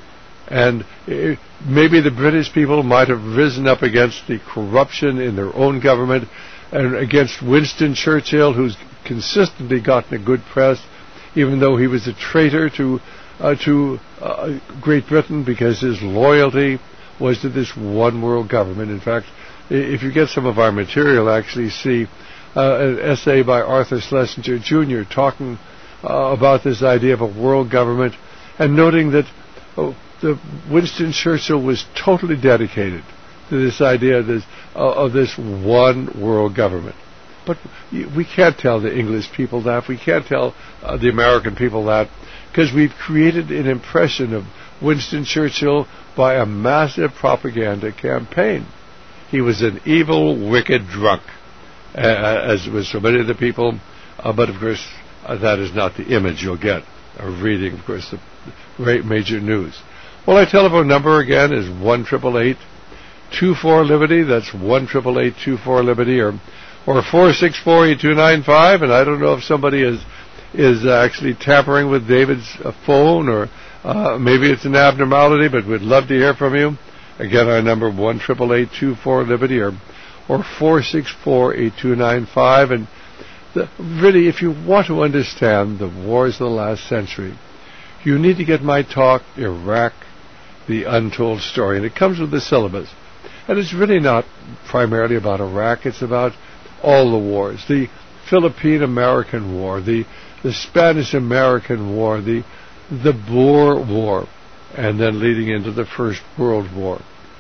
Speaker 2: And uh, maybe the British people might have risen up against the corruption in their own government and against Winston Churchill, who's consistently gotten a good press, even though he was a traitor to uh, to uh, Great Britain, because his loyalty was to this one world government. In fact, if you get some of our material, actually see uh, an essay by Arthur Schlesinger Junior talking uh, about this idea of a world government, and noting that oh, the Winston Churchill was totally dedicated to this idea of this, uh, of this one world government. But we can't tell the English people that. We can't tell uh, the American people that, because we've created an impression of Winston Churchill by a massive propaganda campaign. He was an evil, wicked drunk, uh, as with so many of the people. Uh, but, of course, uh, that is not the image you'll get of reading, of course, the great major news. Well, our telephone number, again, is one eight eight eight, two four, Liberty. That's one eight eight eight, two four, Liberty, or or four six four, eight two nine five. And I don't know if somebody is is actually tampering with David's uh, phone, or uh, maybe it's an abnormality, but we'd love to hear from you. Again, our number, one eight eight eight, two four, Liberty, or or four six four, eight two nine five. And the, really, if you want to understand the wars of the last century, you need to get my talk, Iraq, the Untold Story. And it comes with the syllabus. And it's really not primarily about Iraq. It's about all the wars. The Philippine-American War, the, the Spanish-American War, the, the Boer War, and then leading into the First World War.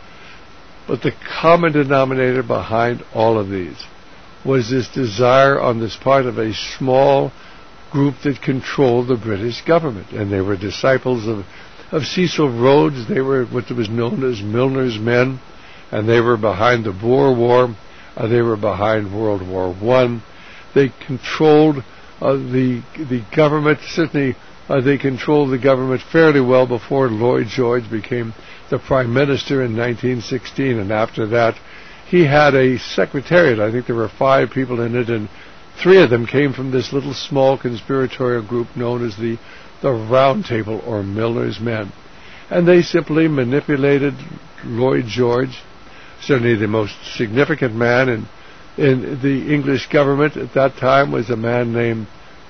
Speaker 2: But the common denominator behind all of these was this desire on this part of a small group that controlled the British government. And they were disciples of, of Cecil Rhodes. They were what was known as Milner's men, and they were behind the Boer War. Uh, they were behind World War One. They controlled uh, the the government. Certainly, uh, they controlled the government fairly well before Lloyd George became the Prime Minister in nineteen sixteen, and after that, he had a secretariat. I think there were five people in it, and three of them came from this little small conspiratorial group known as the the Round Table, or Milner's Men. And they simply manipulated Lloyd George, certainly the most significant man in, in the English government at that time was a man named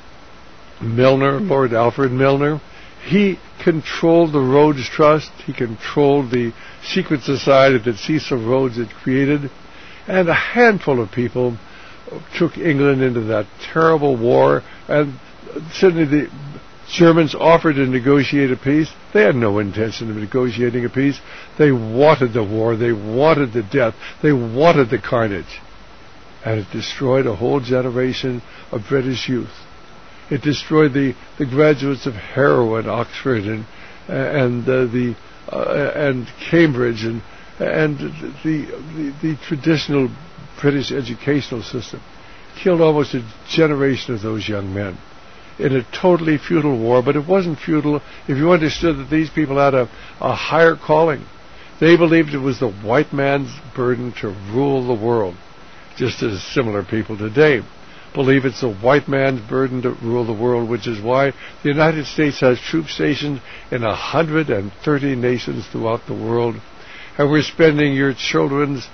Speaker 2: Milner, Lord Alfred Milner. He controlled the Rhodes Trust. He controlled the secret society that Cecil Rhodes had created. And a handful of people took England into that terrible war. And certainly the Germans offered to negotiate a peace. They had no intention of negotiating a peace. They wanted the war. They wanted the death. They wanted the carnage. And it destroyed a whole generation of British youth. It destroyed the, the graduates of Harrow and Oxford and and uh, the uh, and Cambridge and and the, the the traditional British educational system. Killed almost a generation of those young men in a totally futile war. But it wasn't futile if you understood that these people had a, a higher calling. They believed it was the white man's burden to rule the world, just as similar people today believe it's the white man's burden to rule the world, which is why the United States has troops stationed in one hundred thirty nations throughout the world. And we're spending your children's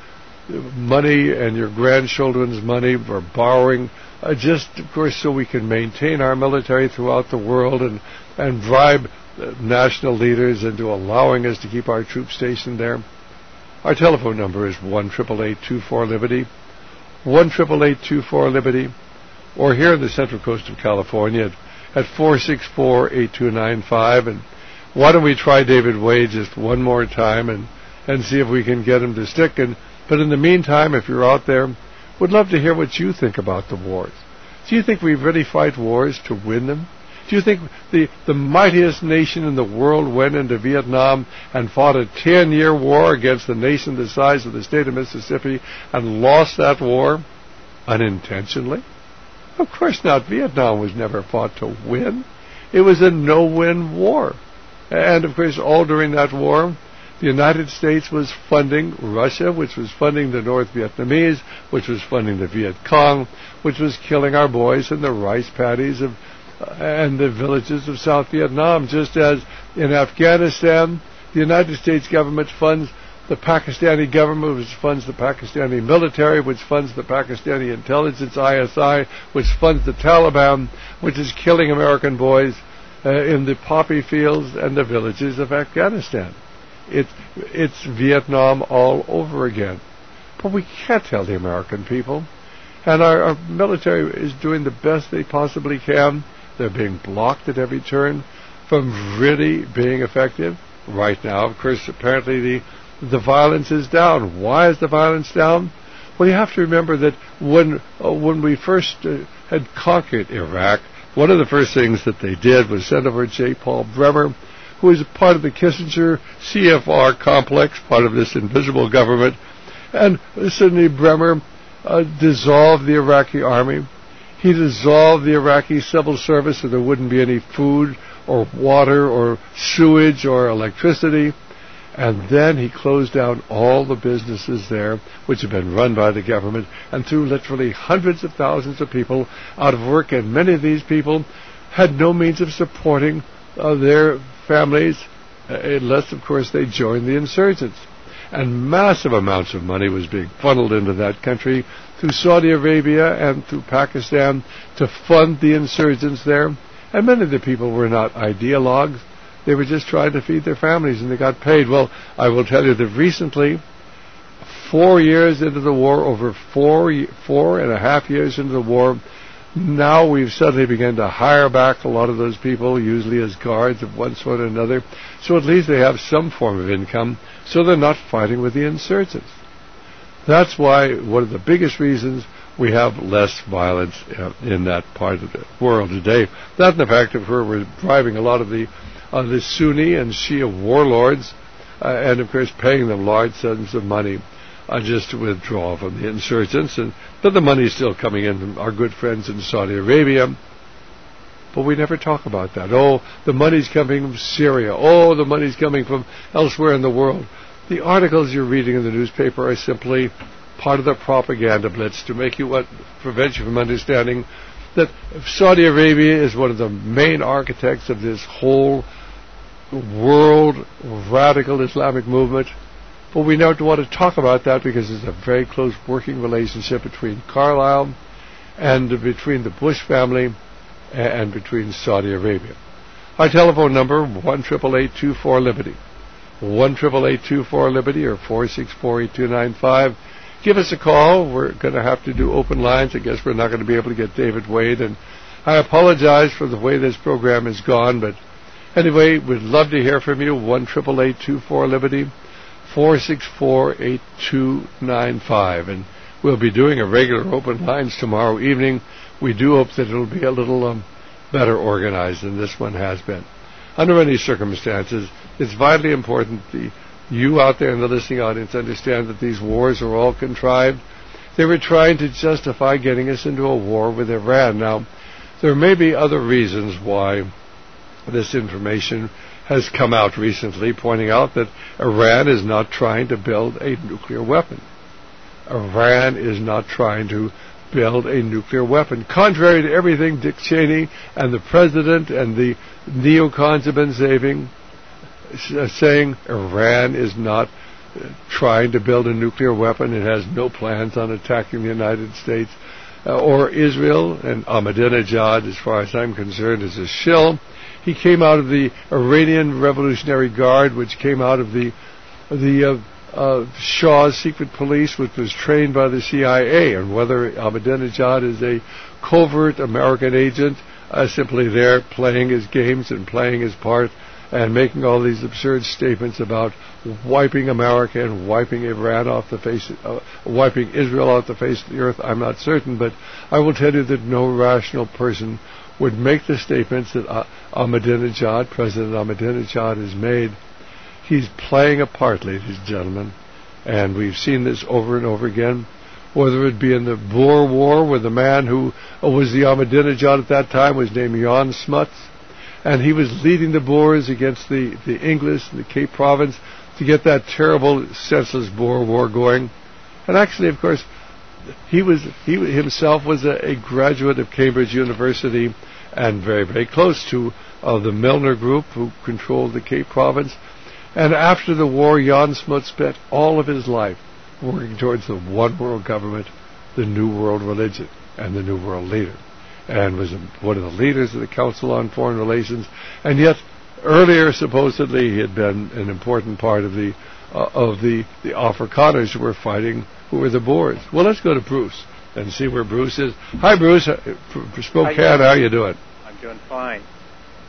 Speaker 2: money and your grandchildren's money. We're borrowing uh, just, of course, so we can maintain our military throughout the world and, and bribe uh, national leaders into allowing us to keep our troops stationed there. Our telephone number is one eight eight eight, two four, Liberty, one eight eight eight, two four, Liberty, or here in the Central Coast of California at, at four six four, eight two nine five. And why don't we try David Wade just one more time and, and see if we can get him to stick. And but in the meantime, if you're out there, would love to hear what you think about the wars. Do you think we really fight wars to win them? Do you think the, the mightiest nation in the world went into Vietnam and fought a ten-year war against a nation the size of the state of Mississippi and lost that war unintentionally? Of course not. Vietnam was never fought to win. It was a no-win war. And, of course, all during that war, the United States was funding Russia, which was funding the North Vietnamese, which was funding the Viet Cong, which was killing our boys in the rice paddies of uh, and the villages of South Vietnam, just as in Afghanistan, the United States government funds the Pakistani government, which funds the Pakistani military, which funds the Pakistani intelligence, I S I, which funds the Taliban, which is killing American boys uh, in the poppy fields and the villages of Afghanistan. It, it's Vietnam all over again. But we can't tell the American people. And our, our military is doing the best they possibly can. They're being blocked at every turn from really being effective. Right now, of course, apparently the, the violence is down. Why is the violence down? Well, you have to remember that when uh, when we first uh, had conquered Iraq, one of the first things that they did was send over J. Paul Bremer, who was part of the Kissinger C F R complex, part of this invisible government. And Sidney Bremer uh, dissolved the Iraqi army. He dissolved the Iraqi civil service so there wouldn't be any food or water or sewage or electricity. And then he closed down all the businesses there, which had been run by the government, and threw literally hundreds of thousands of people out of work. And many of these people had no means of supporting uh, their families, uh, unless, of course, they joined the insurgents. And massive amounts of money was being funneled into that country through Saudi Arabia and through Pakistan to fund the insurgents there. And many of the people were not ideologues. They were just trying to feed their families, and they got paid. Well, I will tell you that recently, four years into the war, over four, four and a half years into the war, now we've suddenly begun to hire back a lot of those people, usually as guards of one sort or another, so at least they have some form of income, so they're not fighting with the insurgents. That's why one of the biggest reasons we have less violence uh, in that part of the world today. That and the fact that we're, we're driving a lot of the uh, the Sunni and Shia warlords, uh, and of course paying them large sums of money uh, just to withdraw from the insurgents. And but the money is still coming in from our good friends in Saudi Arabia. But we never talk about that. Oh, the money's coming from Syria. Oh, the money's coming from elsewhere in the world. The articles you're reading in the newspaper are simply part of the propaganda blitz to make you what prevent you from understanding that Saudi Arabia is one of the main architects of this whole world radical Islamic movement. But we don't want to talk about that because there's a very close working relationship between Carlyle and between the Bush family and between Saudi Arabia. Our telephone number, one eight eight eight, two four, Liberty. one eight eight eight, two four, Liberty or four six four, eight two nine five. Give us a call. We're going to have to do open lines. I guess we're not going to be able to get David Wade. And I apologize for the way this program has gone. But anyway, we'd love to hear from you. one eight eight eight, two four, Liberty, four six four, eight two nine five. And we'll be doing a regular open lines tomorrow evening. We do hope that it'll be a little um, better organized than this one has been. Under any circumstances, it's vitally important the you out there in the listening audience understand that these wars are all contrived. They were trying to justify getting us into a war with Iran. Now, there may be other reasons why this information has come out recently, pointing out that Iran is not trying to build a nuclear weapon. Iran is not trying to build a nuclear weapon. Contrary to everything Dick Cheney and the President and the neocons have been saving, Uh, saying Iran is not uh, trying to build a nuclear weapon. It has no plans on attacking the United States uh, or Israel. And Ahmadinejad, as far as I'm concerned, is a shill. He came out of the Iranian Revolutionary Guard, which came out of the the uh, uh, Shah's secret police, which was trained by the C I A. And whether Ahmadinejad is a covert American agent, uh, simply there playing his games and playing his part, and making all these absurd statements about wiping America and wiping Iran off the face, uh, wiping Israel off the face of the earth, I'm not certain, but I will tell you that no rational person would make the statements that uh, Ahmadinejad, President Ahmadinejad, has made. He's playing a part, ladies and gentlemen, and we've seen this over and over again, whether it be in the Boer War, where the man who was the Ahmadinejad at that time was named Jan Smuts, and he was leading the Boers against the, the English in the Cape Province to get that terrible, senseless Boer War going. And actually, of course, he was he himself was a, a graduate of Cambridge University and very, very close to uh, the Milner Group, who controlled the Cape Province. And after the war, Jan Smuts spent all of his life working towards the one world government, the new world religion, and the new world leader, and was one of the leaders of the Council on Foreign Relations, and yet earlier supposedly he had been an important part of the uh, of the, the Afrikaners who were fighting, who were the Boers. Well, let's go to Bruce and see where Bruce is. Hi, Bruce. Uh, Spokane, how are you doing?
Speaker 10: I'm doing fine.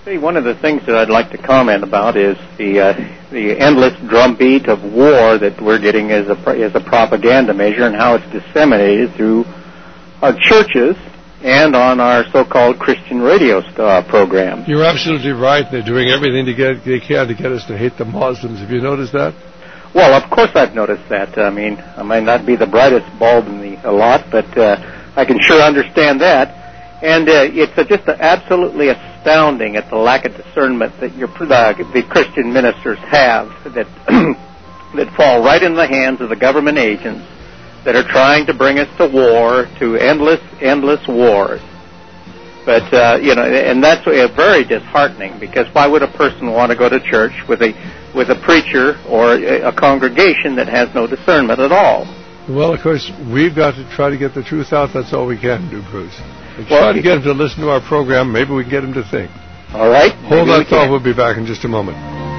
Speaker 10: See, one of the things that I'd like to comment about is the uh, the endless drumbeat of war that we're getting as a as a propaganda measure, and how it's disseminated through our churches and on our so-called Christian radio st- uh, programs.
Speaker 2: You're absolutely right. They're doing everything to get they can to get us to hate the Muslims. Have you noticed that?
Speaker 10: Well, of course I've noticed that. I mean, I might not be the brightest bulb in the a lot, but uh, I can sure understand that. And uh, it's uh, just uh, absolutely astounding at the lack of discernment that your uh, the Christian ministers have that that fall right in the hands of the government agents that are trying to bring us to war, to endless, endless wars. But, uh, you know, and that's uh, very disheartening, because why would a person want to go to church with a with a preacher or a, a congregation that has no discernment at all?
Speaker 2: Well, of course, we've got to try to get the truth out. That's all we can do, Bruce. We
Speaker 10: Well,
Speaker 2: try to get him to listen to our program. Maybe we can get him to think.
Speaker 10: All right.
Speaker 2: Hold
Speaker 10: Maybe
Speaker 2: that
Speaker 10: we
Speaker 2: thought.
Speaker 10: can.
Speaker 2: We'll be back in just a moment.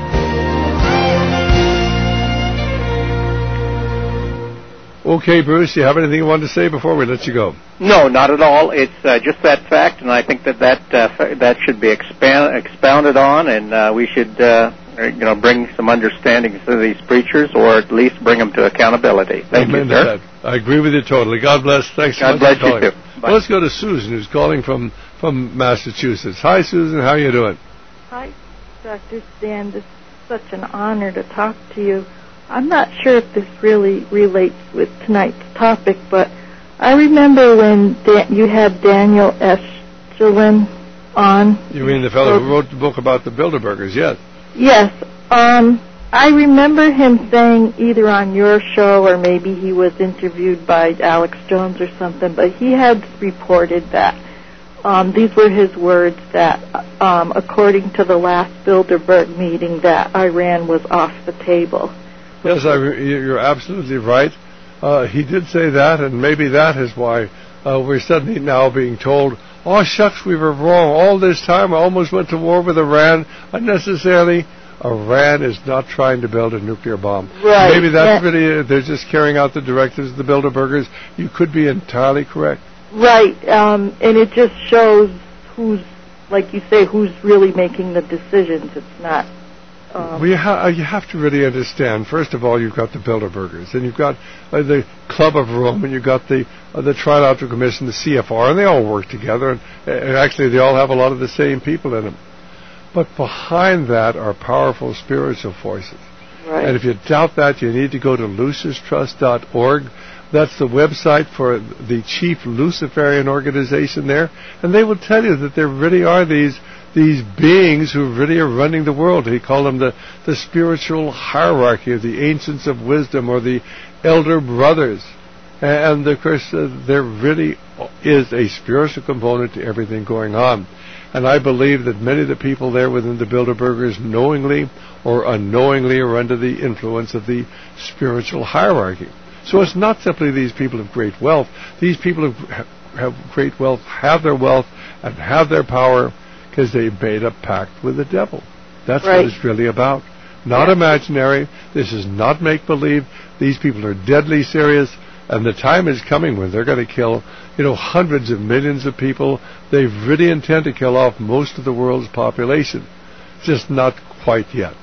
Speaker 2: Okay, Bruce, you have anything you want to say before we let you go?
Speaker 10: No, not at all. It's uh, just that fact, and I think that that, uh, fa- that should be expand- expounded on, and uh, we should, uh, you know, bring some understanding to these preachers, or at least bring them to accountability. Thank
Speaker 2: Amen
Speaker 10: you,
Speaker 2: to
Speaker 10: sir.
Speaker 2: that. I agree with you totally. God bless. Thanks so
Speaker 10: God
Speaker 2: much
Speaker 10: bless
Speaker 2: for
Speaker 10: you,
Speaker 2: calling.
Speaker 10: too. Bye.
Speaker 2: Well, let's go to Susan, who's calling from, from Massachusetts. Hi, Susan. How are you doing?
Speaker 11: Hi, Doctor Stan. This is such an honor to talk to you. I'm not sure if this really relates with tonight's topic, but I remember when da- you had Daniel Eschelin on.
Speaker 2: You mean the fellow who wrote the book about the Bilderbergers, yes?
Speaker 11: Yes. Um, I remember him saying either on your show or maybe he was interviewed by Alex Jones or something, but he had reported that um, these were his words, that um, according to the last Bilderberg meeting, that Iran was off the table.
Speaker 2: Yes, I re- you're absolutely right. Uh, he did say that, and maybe that is why uh, we're suddenly now being told, oh, shucks, we were wrong. All this time I almost went to war with Iran unnecessarily. Iran is not trying to build a nuclear bomb.
Speaker 11: Right.
Speaker 2: Maybe that's
Speaker 11: Yeah.
Speaker 2: really, uh, they're just carrying out the directives of the Bilderbergers. You could be entirely correct.
Speaker 11: Right, um, and it just shows who's, like you say, who's really making the decisions. It's not... Um,
Speaker 2: we ha- you have to really understand, first of all, you've got the Bilderbergers, and you've got uh, the Club of Rome, and you've got the uh, the Trilateral Commission, the C F R, and they all work together, and, and actually they all have a lot of the same people in them. But behind that are powerful spiritual forces.
Speaker 11: Right.
Speaker 2: And if you doubt that, you need to go to lucis trust dot org. That's the website for the chief Luciferian organization there, and they will tell you that there really are these these beings who really are running the world. He called them the, the spiritual hierarchy of the ancients of wisdom, or the elder brothers. And of course, uh, there really is a spiritual component to everything going on. And I believe that many of the people there within the Bilderbergers, knowingly or unknowingly, are under the influence of the spiritual hierarchy. So it's not simply these people of great wealth. These people who have great wealth have their wealth and have their power because they made a pact with the devil. That's
Speaker 11: right.
Speaker 2: what it's really about. Not
Speaker 11: yeah.
Speaker 2: imaginary. This is not make-believe. These people are deadly serious, and the time is coming when they're going to kill, you know, hundreds of millions of people. They really intend to kill off most of the world's population. Just not quite yet.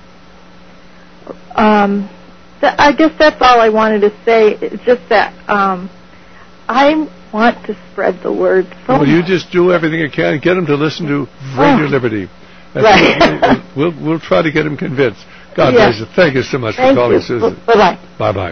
Speaker 11: Um, th- I guess that's all I wanted to say. It's just that um, I want to spread the word so
Speaker 2: Well, you
Speaker 11: much.
Speaker 2: just do everything you can. Get them to listen to Radio
Speaker 11: Oh.
Speaker 2: Liberty. And
Speaker 11: Right.
Speaker 2: we'll, we'll try to get them convinced. God
Speaker 11: Yeah.
Speaker 2: bless you. Thank you so much
Speaker 11: Thank
Speaker 2: for calling,
Speaker 11: you.
Speaker 2: Susan.
Speaker 11: B- bye-bye.
Speaker 2: Bye-bye.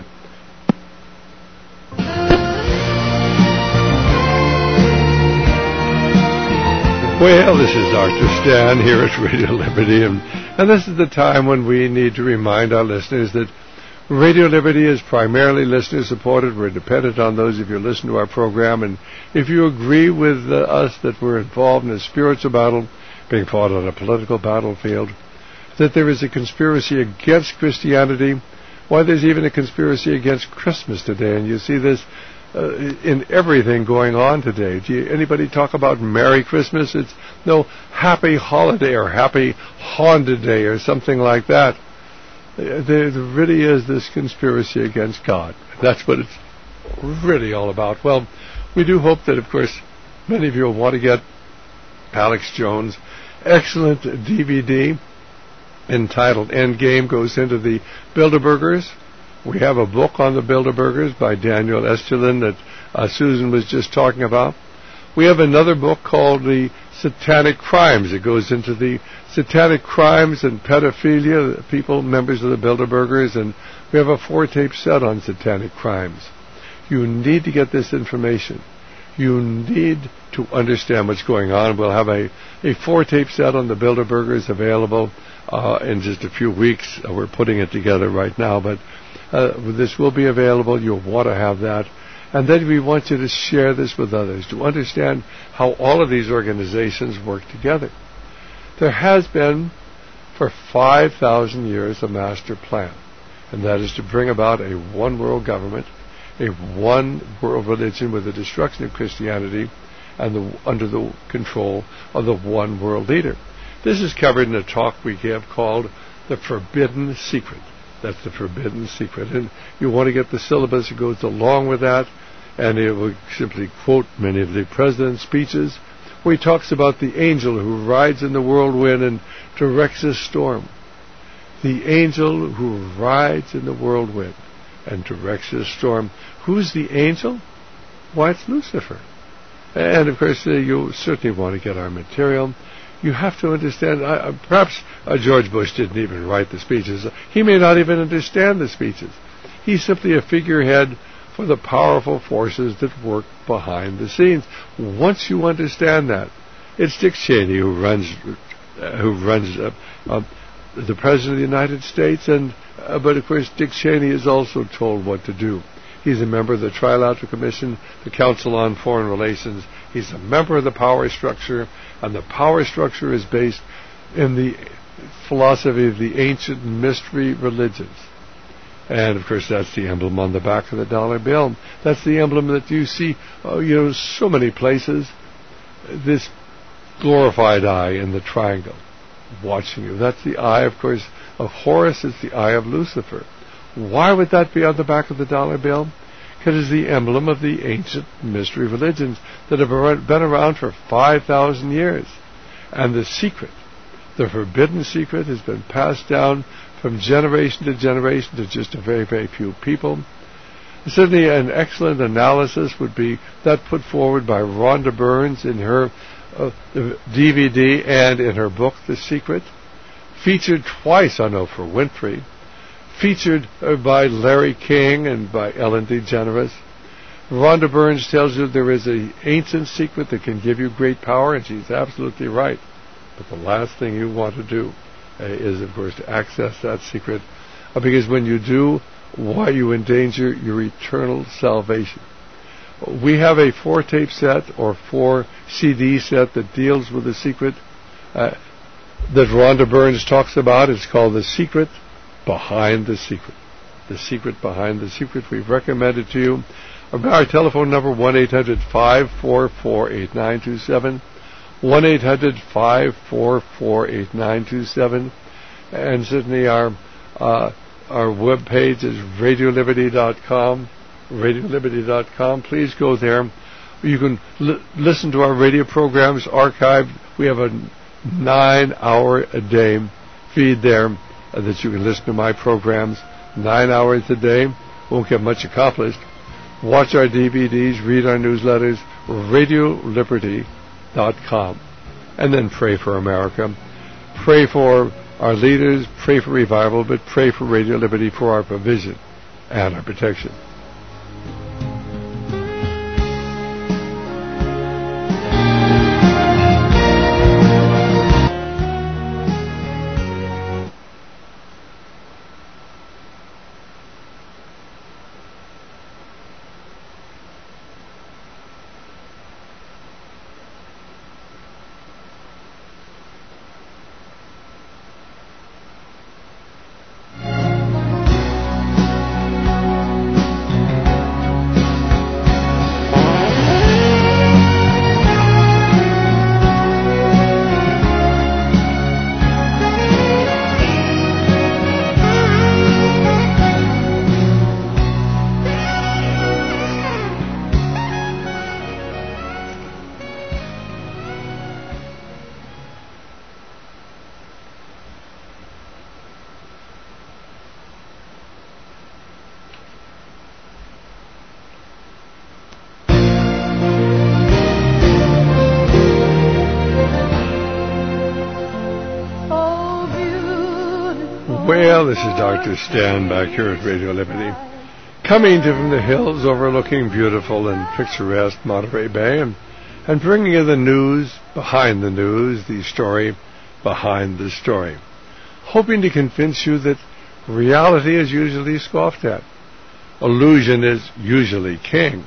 Speaker 2: Well, this is Doctor Stan here at Radio Liberty, and, and this is the time when we need to remind our listeners that Radio Liberty is primarily listener-supported. We're dependent on those of you who listen to our program, and if you agree with uh, us that we're involved in a spiritual battle being fought on a political battlefield, that there is a conspiracy against Christianity, why, there's even a conspiracy against Christmas today, and you see this uh, in everything going on today. Do you, anybody talk about Merry Christmas? It's no Happy Holiday or Happy Honda Day or something like that. Uh, there really is this conspiracy against God. That's what it's really all about. Well, we do hope that, of course, many of you will want to get Alex Jones excellent D V D entitled Endgame goes into the Bilderbergers. We have a book on the Bilderbergers by Daniel Esterlin that uh, Susan was just talking about. We have another book called The Satanic Crimes. It goes into the satanic crimes and pedophilia, people, members of the Bilderbergers, and we have a four-tape set on satanic crimes. You need to get this information. You need to understand what's going on. We'll have a, a four-tape set on the Bilderbergers available uh, in just a few weeks. Uh, we're putting it together right now, but uh, this will be available. You'll want to have that. And then we want you to share this with others, to understand how all of these organizations work together. There has been, for five thousand years, a master plan, and that is to bring about a one-world government, a one-world religion with the destruction of Christianity and the, under the control of the one-world leader. This is covered in a talk we give called The Forbidden Secret. That's the Forbidden Secret. And you want to get the syllabus that goes along with that, and it will simply quote many of the president's speeches, where he talks about the angel who rides in the whirlwind and directs a storm. The angel who rides in the whirlwind and directs a storm. Who's the angel? Why, it's Lucifer. And, of course, uh, you certainly want to get our material. You have to understand, uh, perhaps uh, George Bush didn't even write the speeches. He may not even understand the speeches. He's simply a figurehead for the powerful forces that work behind the scenes. Once you understand that, it's Dick Cheney who runs, uh, who runs uh, uh, the President of the United States, and uh, but of course Dick Cheney is also told what to do. He's a member of the Trilateral Commission, the Council on Foreign Relations. He's a member of the power structure, and the power structure is based in the philosophy of the ancient mystery religions. And, of course, that's the emblem on the back of the dollar bill. That's the emblem that you see, oh, you know, so many places. This glorified eye in the triangle watching you. That's the eye, of course, of Horus. It's the eye of Lucifer. Why would that be on the back of the dollar bill? Because it's the emblem of the ancient mystery religions that have been around for five thousand years. And the secret, the forbidden secret, has been passed down from generation to generation to just a very, very few people. Certainly an excellent analysis would be that put forward by Rhonda Burns in her uh, D V D and in her book, The Secret, featured twice on Oprah Winfrey, featured uh, by Larry King and by Ellen DeGeneres. Rhonda Burns tells you there is an ancient secret that can give you great power, and she's absolutely right. But the last thing you want to do uh, is, of course, to access that secret, uh, because when you do, why you endanger your eternal salvation. We have a four-tape set or four C D set that deals with the secret uh, that Rhonda Burns talks about. It's called The Secret Behind the Secret. The Secret Behind the Secret. We've recommended to you. Our telephone number, one eight hundred five four four eight nine two seven, one eight hundred five four four eight nine two seven, and certainly our uh, our web page is radio liberty dot com, radio liberty dot com. Please go there. You can li- listen to our radio programs archived. We have a nine-hour-a-day feed there uh, that you can listen to my programs. Nine hours a day. Won't get much accomplished. Watch our D V Ds, read our newsletters, radio liberty dot com. And then pray for America. Pray for our leaders, pray for revival, but pray for Radio Liberty for our provision and our protection. Well, this is Doctor Stan back here at Radio Liberty, coming to from the hills overlooking beautiful and picturesque Monterey Bay, and, and bringing you the news behind the news, the story behind the story, hoping to convince you that reality is usually scoffed at. Illusion is usually king.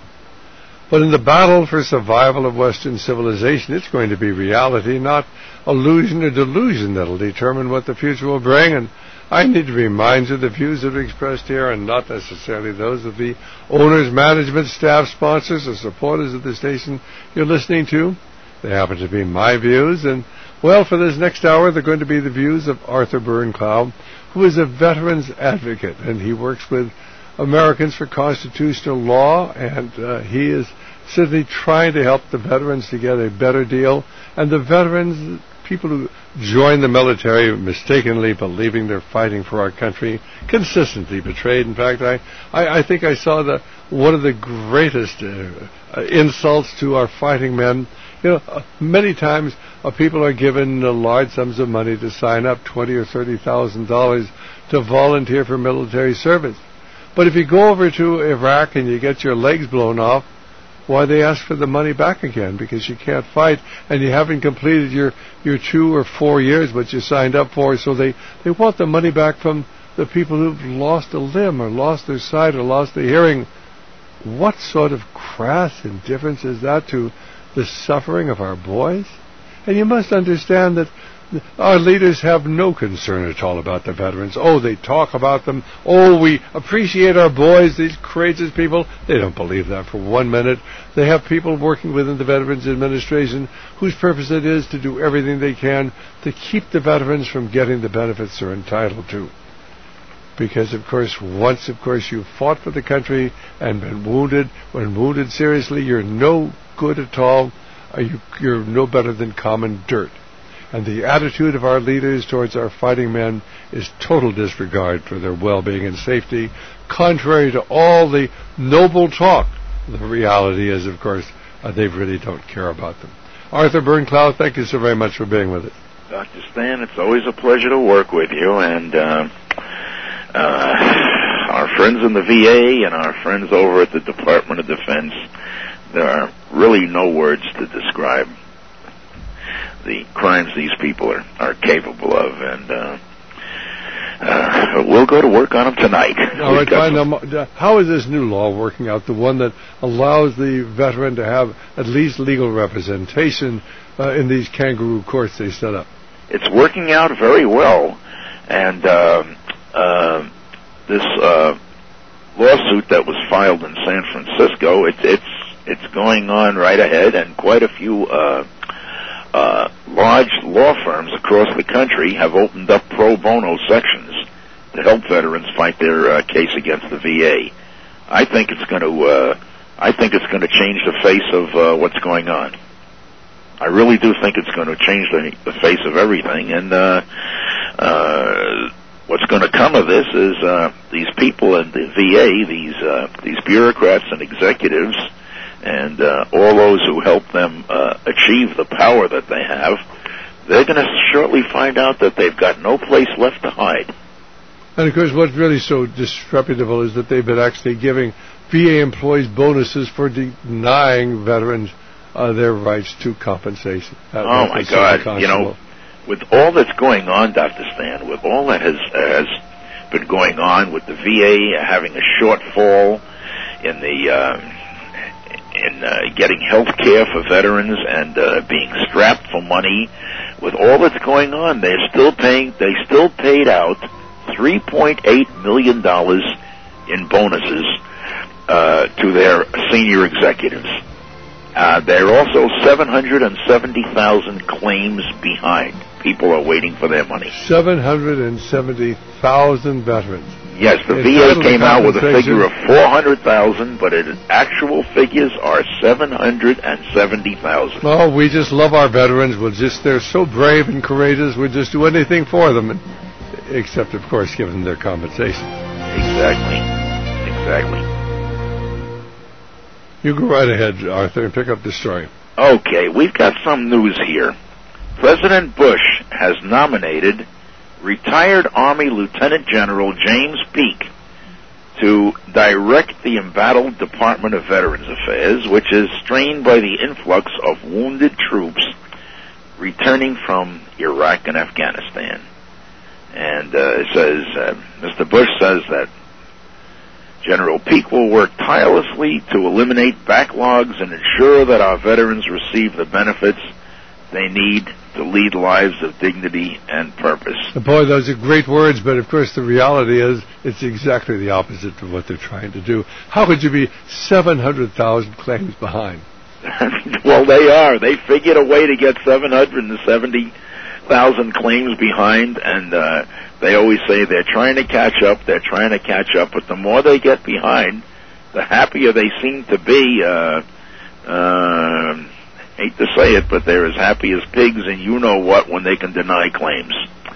Speaker 2: But in the battle for survival of Western civilization, it's going to be reality, not illusion or delusion, that'll determine what the future will bring. And I need to remind you the views that are expressed here are not necessarily those of the owners, management, staff, sponsors, or supporters of the station you're listening to. They happen to be my views. And, well, for this next hour, they're going to be the views of Arthur Bernclau, who is a veterans advocate, and he works with Americans for Constitutional Law, and uh, he is certainly trying to help the veterans to get a better deal. And the veterans, people who join the military mistakenly believing they're fighting for our country, consistently betrayed. In fact, I, I, I think I saw the one of the greatest uh, uh, insults to our fighting men. You know, uh, many times uh, people are given uh, large sums of money to sign up, twenty or thirty thousand dollars, to volunteer for military service. But if you go over to Iraq and you get your legs blown off, why, they ask for the money back again because you can't fight and you haven't completed your, your two or four years what you signed up for. So they, they want the money back from the people who've lost a limb or lost their sight or lost their hearing. What sort of crass indifference is that to the suffering of our boys? And you must understand that our leaders have no concern at all about the veterans. Oh, they talk about them. Oh, we appreciate our boys, these courageous people. They don't believe that for one minute. They have people working within the Veterans Administration whose purpose it is to do everything they can to keep the veterans from getting the benefits they're entitled to. Because, of course, once, of course, you've fought for the country and been wounded, when wounded seriously, you're no good at all. You're no better than common dirt. And the attitude of our leaders towards our fighting men is total disregard for their well-being and safety, contrary to all the noble talk. The reality is, of course, uh, they really don't care about them. Arthur Bernclau, thank you so very much for being with us.
Speaker 12: Doctor Stan, it's always a pleasure to work with you, and uh, uh, our friends in the V A and our friends over at the Department of Defense, there are really no words to describe the crimes these people are, are capable of, and uh, uh, we'll go to work on them tonight.
Speaker 2: All right, fine. Now, how is this new law working out, the one that allows the veteran to have at least legal representation uh, in these kangaroo courts they set up?
Speaker 12: It's working out very well, and uh, uh, this uh, lawsuit that was filed in San Francisco, it's it's it's going on right ahead, and quite a few Uh, Uh, large law firms across the country have opened up pro bono sections to help veterans fight their uh, case against the V A. I think it's going to, uh, I think it's going to change the face of uh, what's going on. I really do think it's going to change the, the face of everything. And uh, uh, what's going to come of this is uh, these people in the V A, these uh, these bureaucrats and executives, and uh, all those who help them uh, achieve the power that they have, they're going to shortly find out that they've got no place left to hide.
Speaker 2: And, of course, what's really so disreputable is that they've been actually giving V A employees bonuses for denying veterans uh, their rights to compensation. That,
Speaker 12: oh, my God. You know, with all that's going on, Doctor Stan, with all that has, has been going on with the V A having a shortfall in the... Uh, in uh, getting health care for veterans and uh, being strapped for money, with all that's going on, they're still paying. They still paid out three point eight million dollars in bonuses uh, to their senior executives. Uh, they're also seven hundred seventy thousand claims behind. People are waiting for their money.
Speaker 2: seven hundred seventy thousand veterans.
Speaker 12: Yes, the V A came out with a figure of four hundred thousand, but its actual figures are seven hundred seventy thousand.
Speaker 2: Oh, we just love our veterans. We'll just, they're so brave and courageous, we'll just do anything for them, and, except, of course, give them their compensation.
Speaker 12: Exactly. Exactly.
Speaker 2: You go right ahead, Arthur, and pick up the story.
Speaker 12: Okay, we've got some news here. President Bush has nominated retired Army Lieutenant General James Peake to direct the embattled Department of Veterans Affairs, which is strained by the influx of wounded troops returning from Iraq and Afghanistan. And uh, it says, uh, Mister Bush says that General Peake will work tirelessly to eliminate backlogs and ensure that our veterans receive the benefits they need to lead lives of dignity and purpose.
Speaker 2: Boy, those are great words, but of course the reality is it's exactly the opposite of what they're trying to do. How could you be seven hundred thousand claims behind?
Speaker 12: Well, they are. They figured a way to get seven hundred seventy thousand claims behind, and uh, they always say they're trying to catch up, they're trying to catch up, but the more they get behind, the happier they seem to be. Uh, uh, hate to say it, but they're as happy as pigs and you know what when they can deny claims.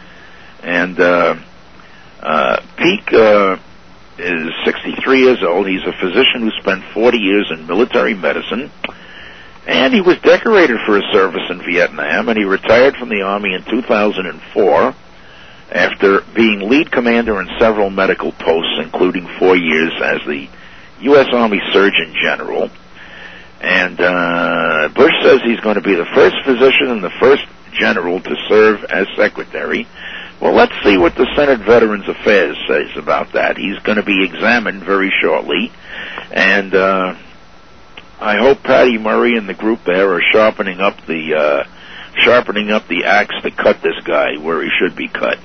Speaker 12: And uh, uh, Peake uh, is sixty-three years old. He's a physician who spent forty years in military medicine, and he was decorated for his service in Vietnam, and he retired from the Army in two thousand four after being lead commander in several medical posts, including four years as the U S Army Surgeon General. And uh, Bush says he's going to be the first physician and the first general to serve as secretary. Well, let's see what the Senate Veterans Affairs says about that. He's going to be examined very shortly, and uh, I hope Patty Murray and the group there are sharpening up the uh, sharpening up the axe to cut this guy where he should be cut.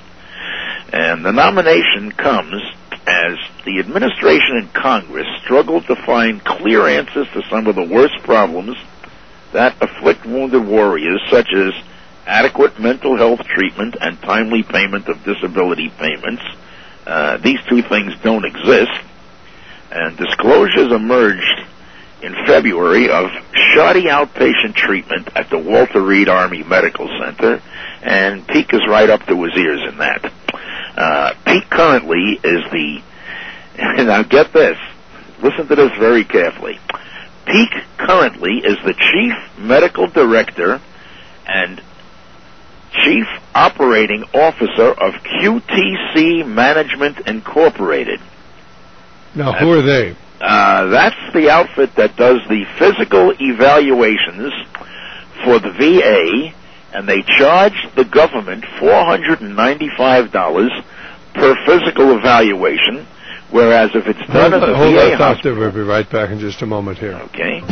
Speaker 12: And the nomination comes as the administration and Congress struggle to find clear answers to some of the worst problems that afflict wounded warriors, such as adequate mental health treatment and timely payment of disability payments. Uh, these two things don't exist. And disclosures emerged in February of shoddy outpatient treatment at the Walter Reed Army Medical Center, and Peake is right up to his ears in that. Uh, Peake currently is the, now get this, listen to this very carefully. Peake currently is the Chief Medical Director and Chief Operating Officer of Q T C Management Incorporated.
Speaker 2: Now, who are they?
Speaker 12: Uh, that's the outfit that does the physical evaluations for the V A, and they charge the government four hundred ninety-five dollars per physical evaluation, whereas if it's done
Speaker 2: hold
Speaker 12: at the
Speaker 2: hold
Speaker 12: V A
Speaker 2: that thought
Speaker 12: hospital...
Speaker 2: there. We'll be right back in just a moment here.
Speaker 12: Okay.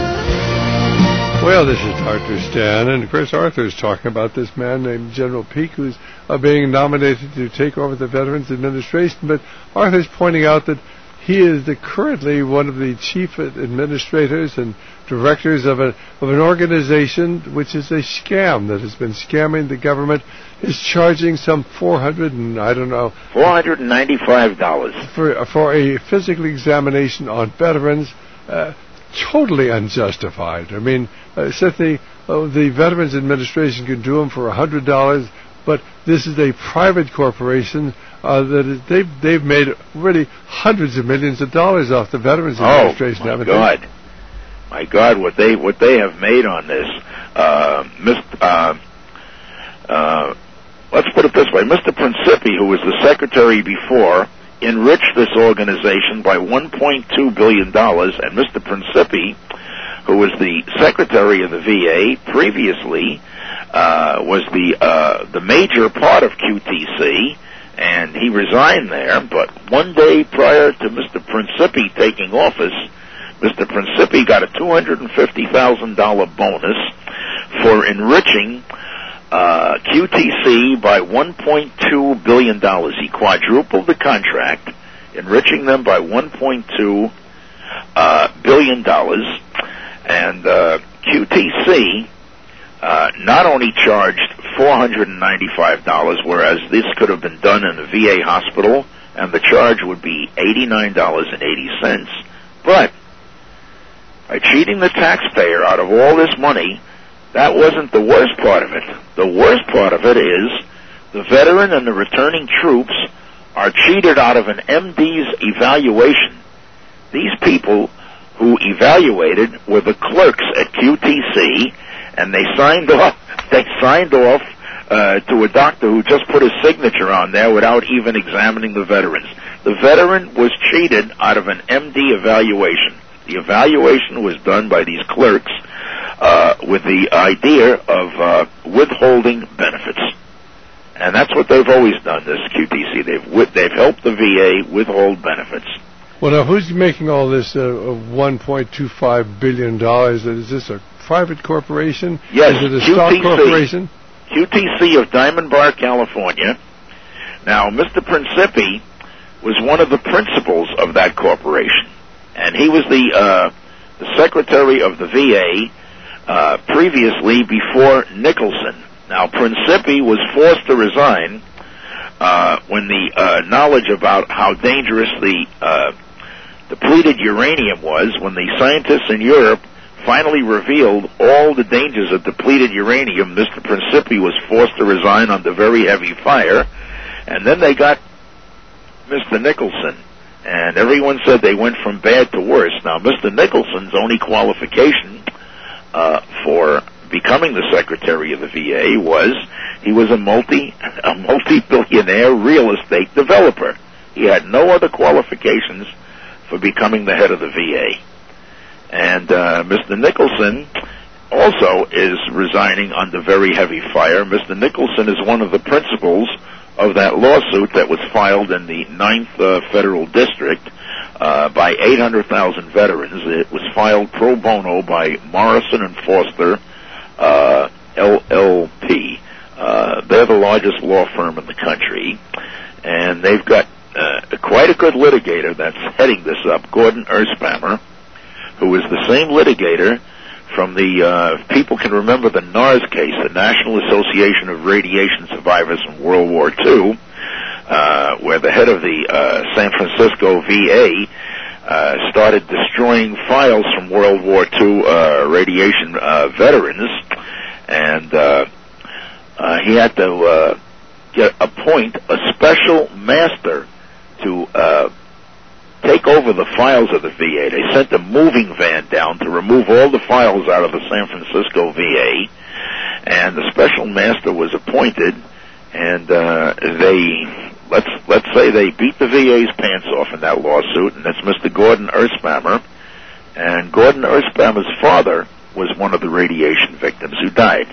Speaker 2: Well, this is Doctor Stan, and of course Arthur is talking about this man named General Peake, who's uh, being nominated to take over the Veterans Administration, but Arthur's pointing out that he is the, currently one of the chief administrators and directors of, a, of an organization which is a scam that has been scamming the government, is charging some four hundred and I don't know
Speaker 12: four hundred ninety-five dollars
Speaker 2: for for a physical examination on veterans. Uh, totally unjustified. I mean, uh, certainly uh, the Veterans Administration can do them for a hundred dollars, but this is a private corporation uh, that is, they've they've made really hundreds of millions of dollars off the Veterans Administration.
Speaker 12: Oh my God, my God, what they what they have made on this, uh, Mister Uh, uh, let's put it this way: Mister Principi, who was the secretary before, enriched this organization by one point two billion dollars, and Mister Principi, who was the secretary of the V A previously, uh, was the uh, the major part of Q T C, and he resigned there. But one day prior to Mister Principi taking office, Mister Principi got a two hundred fifty thousand dollars bonus for enriching Uh, Q T C by one point two billion dollars. He quadrupled the contract, enriching them by one point two uh, billion dollars. And uh, Q T C uh, not only charged four hundred ninety-five dollars, whereas this could have been done in a V A hospital, and the charge would be eighty-nine dollars and eighty cents, but by cheating the taxpayer out of all this money, that wasn't the worst part of it. The worst part of it is the veteran and the returning troops are cheated out of an M D's evaluation. These people who evaluated were the clerks at Q T C, and they signed off. They signed off uh, to a doctor who just put his signature on there without even examining the veterans. The veteran was cheated out of an M D evaluation. The evaluation was done by these clerks uh, with the idea of uh, withholding benefits. And that's what they've always done, this Q T C. They've with, they've helped the V A withhold benefits.
Speaker 2: Well, now, who's making all this uh, one point two five billion dollars? Is this a private corporation?
Speaker 12: Yes,
Speaker 2: Is it a
Speaker 12: Q T C.
Speaker 2: stock corporation?
Speaker 12: Q T C of Diamond Bar, California. Now, Mister Principi was one of the principals of that corporation, and he was the, uh, the secretary of the V A uh, previously before Nicholson. Now, Principi was forced to resign uh, when the uh, knowledge about how dangerous the uh, depleted uranium was, when the scientists in Europe finally revealed all the dangers of depleted uranium, Mister Principi was forced to resign under very heavy fire, and then they got Mister Nicholson, and everyone said they went from bad to worse. Now, Mister Nicholson's only qualification uh, for becoming the secretary of the V A was he was a multi a multi-billionaire real estate developer. He had no other qualifications for becoming the head of the V A. And uh, Mister Nicholson also is resigning under very heavy fire. Mister Nicholson is one of the principals of that lawsuit that was filed in the ninth uh, Federal District uh, by eight hundred thousand veterans. It was filed pro bono by Morrison and Foster, uh, L L P. Uh, they're the largest law firm in the country, and they've got uh, quite a good litigator that's heading this up, Gordon Erspamer, who is the same litigator from the, uh, people can remember the NARS case, the National Association of Radiation Survivors from World War Two, uh, where the head of the uh, San Francisco V A uh, started destroying files from World War Two uh, radiation uh, veterans, and uh, uh, he had to uh, get appoint a special master to uh, take over the files of the V A. They sent a moving van down to remove all the files out of the San Francisco V A, and the special master was appointed, and uh, they, let's let's say they beat the V A's pants off in that lawsuit, and that's Mister Gordon Erspamer, and Gordon Erspamer's father was one of the radiation victims who died.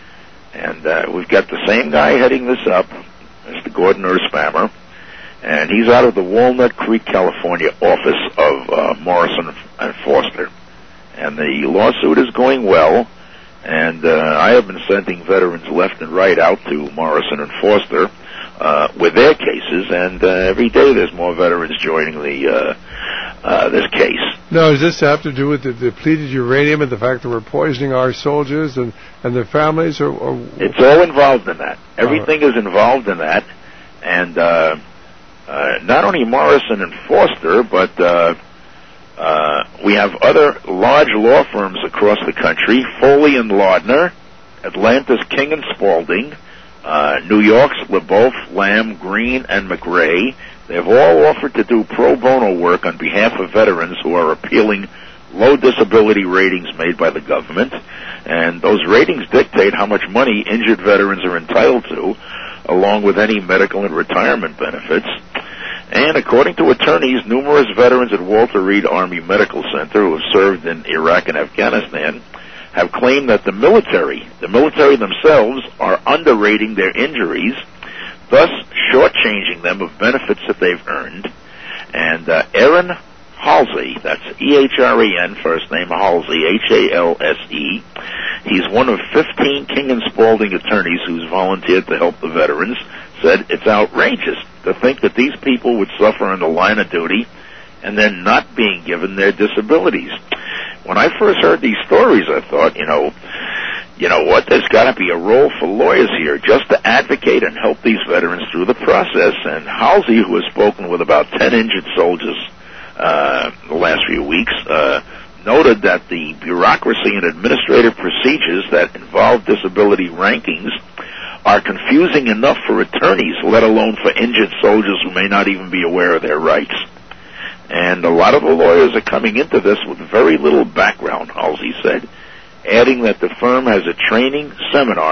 Speaker 12: And uh, we've got the same guy heading this up, Mister Gordon Erspamer, and he's out of the Walnut Creek, California office of uh, Morrison and Foster. And the lawsuit is going well, and uh, I have been sending veterans left and right out to Morrison and Foster uh, with their cases, and uh, every day there's more veterans joining the uh, uh, this case.
Speaker 2: Now, does this have to do with the depleted uranium and the fact that we're poisoning our soldiers and, and their families? Or, or
Speaker 12: It's all involved in that. Everything uh, is involved in that, and uh, uh, not only Morrison and Foster, but uh, uh, we have other large law firms across the country, Foley and Lardner, Atlanta's King and Spalding, uh, New York's LeBeouf, Lamb, Green, and McRae. They've all offered to do pro bono work on behalf of veterans who are appealing low disability ratings made by the government, and those ratings dictate how much money injured veterans are entitled to, along with any medical and retirement benefits. And according to attorneys, numerous veterans at Walter Reed Army Medical Center who have served in Iraq and Afghanistan have claimed that the military, the military themselves, are underrating their injuries, thus shortchanging them of benefits that they've earned. And uh, Aaron Halsey, that's E H R E N, first name Halsey, H A L S E. He's one of fifteen King and Spalding attorneys who's volunteered to help the veterans, said it's outrageous to think that these people would suffer in the line of duty and then not being given their disabilities. When I first heard these stories, I thought, you know, you know what, there's got to be a role for lawyers here just to advocate and help these veterans through the process. And Halsey, who has spoken with about ten injured soldiers uh, the last few weeks, uh, noted that the bureaucracy and administrative procedures that involve disability rankings are confusing enough for attorneys, let alone for injured soldiers who may not even be aware of their rights. And a lot of the lawyers are coming into this with very little background, Halsey said, adding that the firm has a training seminar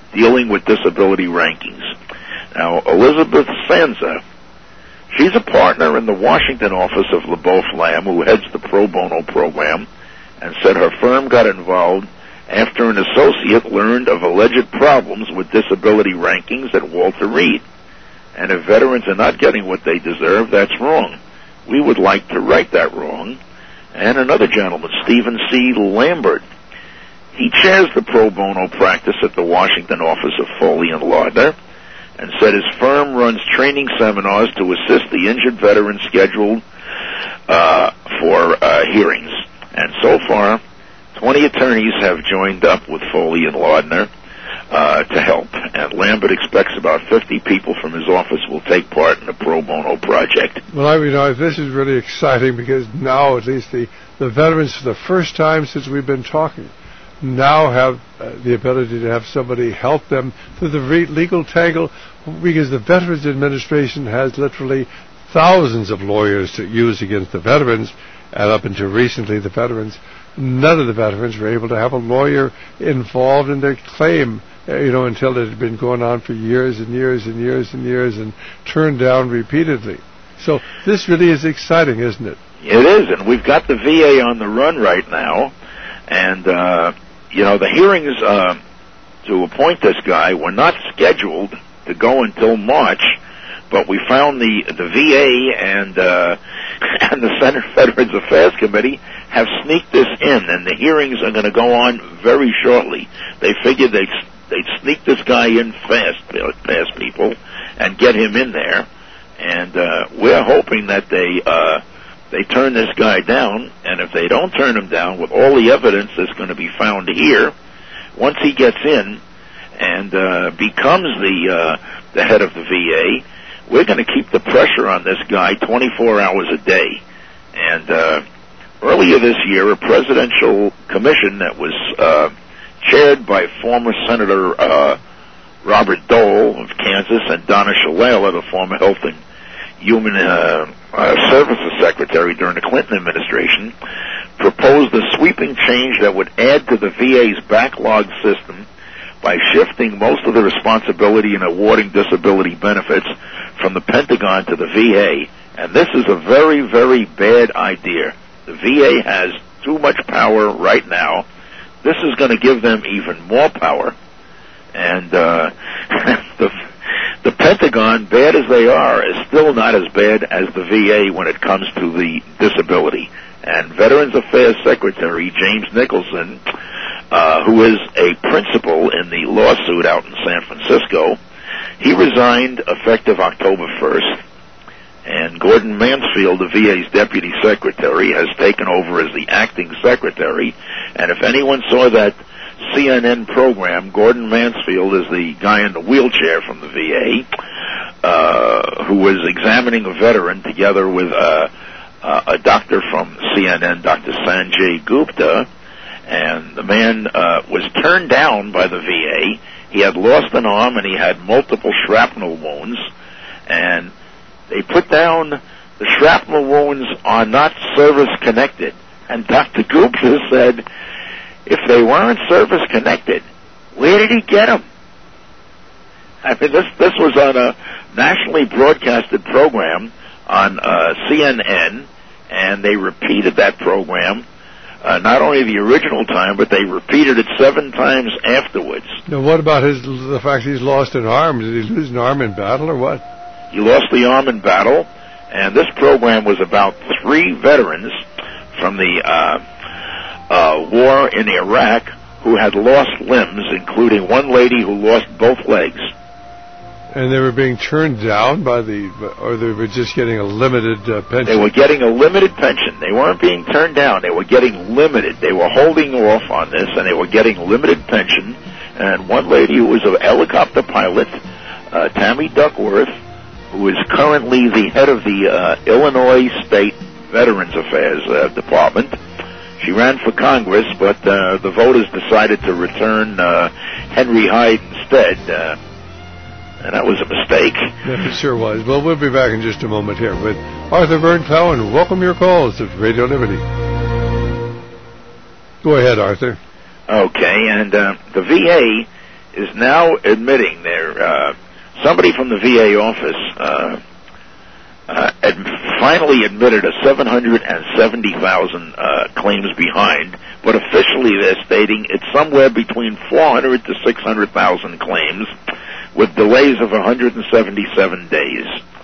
Speaker 12: dealing with disability rankings. Now, Elizabeth Sanza, she's a partner in the Washington office of LeBeouf Lamb, who heads the pro bono program, and said her firm got involved after an associate learned of alleged problems with disability rankings at Walter Reed. And if veterans are not getting what they deserve, that's wrong. We would like to right that wrong. And another gentleman, Stephen C. Lambert, he chairs the pro bono practice at the Washington office of Foley and Lardner, and said his firm runs training seminars to assist the injured veterans scheduled uh, for uh, hearings. And so far, twenty attorneys have joined up with Foley and Lardner uh, to help. And Lambert expects about fifty people from his office will take part in the pro bono project.
Speaker 2: Well, I mean, uh, this is really exciting because now at least the, the veterans, for the first time since we've been talking, now have uh, the ability to have somebody help them through the re- legal tangle, because the Veterans Administration has literally thousands of lawyers to use against the veterans, and up until recently the veterans, none of the veterans were able to have a lawyer involved in their claim, uh, you know, until it had been going on for years and years and years and years and turned down repeatedly. So this really is exciting, isn't it?
Speaker 12: It is, and we've got the V A on the run right now, and uh you know, the hearings uh, to appoint this guy were not scheduled to go until March, but we found the the V A and uh, and the Senate Veterans Affairs Committee have sneaked this in, and the hearings are going to go on very shortly. They figured they'd, they'd sneak this guy in fast, past people, and get him in there, and uh, we're hoping that they... Uh, They turn this guy down, and if they don't turn him down with all the evidence that's going to be found here, once he gets in and uh, becomes the uh, the head of the V A, we're going to keep the pressure on this guy twenty-four hours a day. And uh, earlier this year, a presidential commission that was uh, chaired by former Senator uh, Robert Dole of Kansas and Donna Shalala, the former Health and Human uh, uh, Services Secretary during the Clinton administration, proposed a sweeping change that would add to the V A's backlog system by shifting most of the responsibility in awarding disability benefits from the Pentagon to the V A. And this is a very, very bad idea. The V A has too much power right now. This is going to give them even more power. And uh, the The Pentagon, bad as they are, is still not as bad as the V A when it comes to the disability. And Veterans Affairs Secretary James Nicholson, uh, who is a principal in the lawsuit out in San Francisco, he resigned effective October first. And Gordon Mansfield, the V A's deputy secretary, has taken over as the acting secretary. And if anyone saw that C N N program, Gordon Mansfield is the guy in the wheelchair from the V A, uh, who was examining a veteran together with uh, uh, a doctor from C N N, Doctor Sanjay Gupta, and the man uh, was turned down by the V A. He had lost an arm and he had multiple shrapnel wounds, and they put down the shrapnel wounds are not service-connected. And Doctor Gupta said, if they weren't service-connected, where did he get them? I mean, this this was on a nationally broadcasted program on uh, C N N, and they repeated that program, uh, not only the original time, but they repeated it seven times afterwards.
Speaker 2: Now, what about his the fact he's lost an arm? Did he lose an arm in battle or what?
Speaker 12: He lost the arm in battle, and this program was about three veterans from the uh, uh, war in Iraq who had lost limbs, including one lady who lost both legs.
Speaker 2: And they were being turned down by the, or they were just getting a limited uh, pension?
Speaker 12: They were getting a limited pension. They weren't being turned down. They were getting limited. They were holding off on this, and they were getting limited pension. And one lady who was a helicopter pilot, uh, Tammy Duckworth, who is currently the head of the uh, Illinois State Veterans Affairs uh, Department, she ran for Congress, but uh, the voters decided to return uh, Henry Hyde instead. Uh, And that was a mistake.
Speaker 2: Yeah, it sure was. Well, we'll be back in just a moment here with Arthur Vern Cowan. Welcome your calls to Radio Liberty. Go ahead, Arthur.
Speaker 12: Okay, and uh, the V A is now admitting they're, uh, somebody from the V A office, uh, uh, ad- finally admitted a seven hundred seventy thousand, uh, claims behind, but officially they're stating it's somewhere between four hundred to six hundred thousand claims with delays of one hundred seventy-seven days.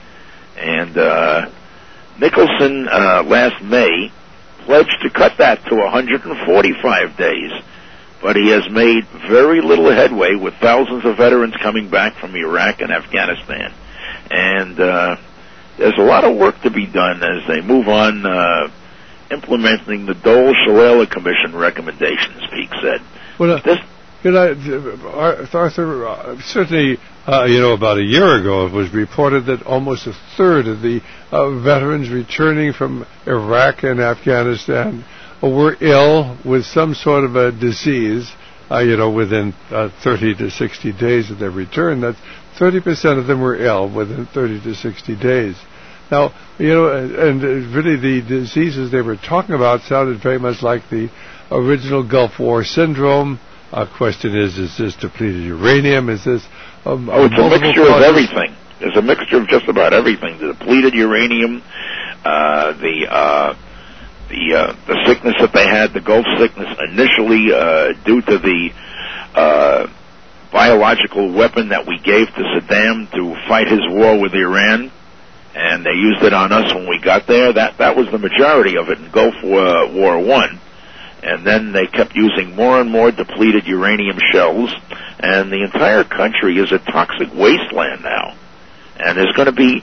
Speaker 12: And, uh, Nicholson, uh, last May pledged to cut that to one hundred forty-five days. But he has made very little headway with thousands of veterans coming back from Iraq and Afghanistan. And uh, there's a lot of work to be done as they move on uh, implementing the Dole-Shalala Commission recommendations, Peake said.
Speaker 2: Well, uh,
Speaker 12: this,
Speaker 2: you know, Arthur, uh, certainly, uh, you know, about a year ago it was reported that almost a third of the uh, veterans returning from Iraq and Afghanistan were ill with some sort of a disease, uh, you know, within uh, thirty to sixty days of their return. That's thirty percent of them were ill within thirty to sixty days. Now, you know, and really the diseases they were talking about sounded very much like the original Gulf War syndrome. Uh, question is, is this depleted uranium? Is this... Um,
Speaker 12: oh, it's a mixture
Speaker 2: causes?
Speaker 12: of everything. There's a mixture of just about everything. The depleted uranium, uh, the... Uh, The uh, the sickness that they had, the Gulf sickness, initially uh, due to the uh, biological weapon that we gave to Saddam to fight his war with Iran, and they used it on us when we got there. That that was the majority of it in Gulf War, War One, and then they kept using more and more depleted uranium shells, and the entire country is a toxic wasteland now, and there's going to be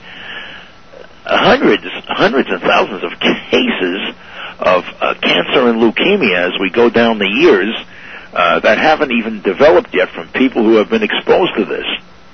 Speaker 12: hundreds, hundreds and thousands of cases of uh, cancer and leukemia as we go down the years uh, that haven't even developed yet from people who have been exposed to this.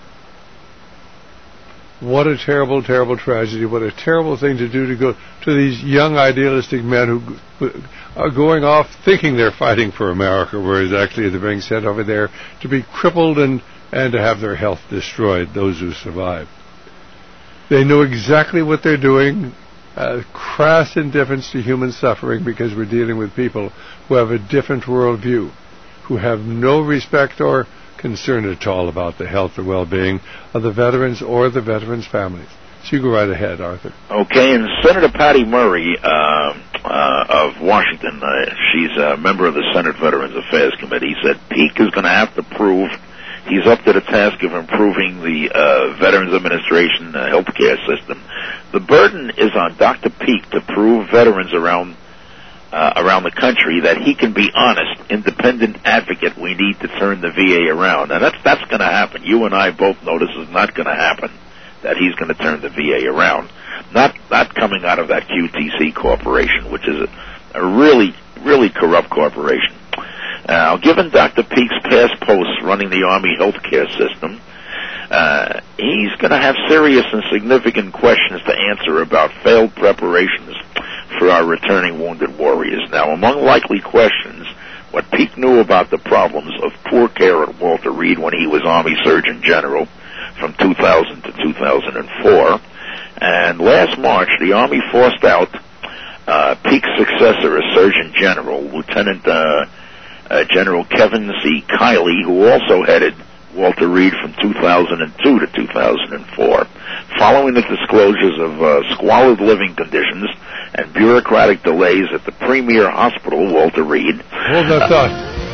Speaker 2: What a terrible, terrible tragedy. What a terrible thing to do to go to these young, idealistic men who are going off thinking they're fighting for America, whereas actually they're being sent over there to be crippled and, and to have their health destroyed, those who survive. They know exactly what they're doing. Uh, crass indifference to human suffering, because we're dealing with people who have a different worldview, who have no respect or concern at all about the health or well-being of the veterans or the veterans' families. So you go right ahead, Arthur.
Speaker 12: Okay, and Senator Patty Murray uh, uh, of Washington, uh, she's a member of the Senate Veterans Affairs Committee, said Peake is going to have to prove he's up to the task of improving the uh, Veterans Administration uh, health care system. The burden is on Doctor Peake to prove veterans around uh, around the country that he can be honest, independent advocate. We need to turn the V A around. And that's, that's going to happen. You and I both know this is not going to happen, that he's going to turn the V A around. Not, not coming out of that Q T C corporation, which is a, a really, really corrupt corporation. Now, given Doctor Peake's past posts running the Army health care system, uh, he's going to have serious and significant questions to answer about failed preparations for our returning wounded warriors. Now, among likely questions, what Peake knew about the problems of poor care at Walter Reed when he was Army Surgeon General from two thousand to two thousand four. And last March, the Army forced out uh, Peake's successor as Surgeon General, Lieutenant uh, uh, General Kevin C. Kiley, who also headed Walter Reed from two thousand two to two thousand four, following the disclosures of uh, squalid living conditions and bureaucratic delays at the premier hospital, Walter Reed.
Speaker 2: Hold that thought.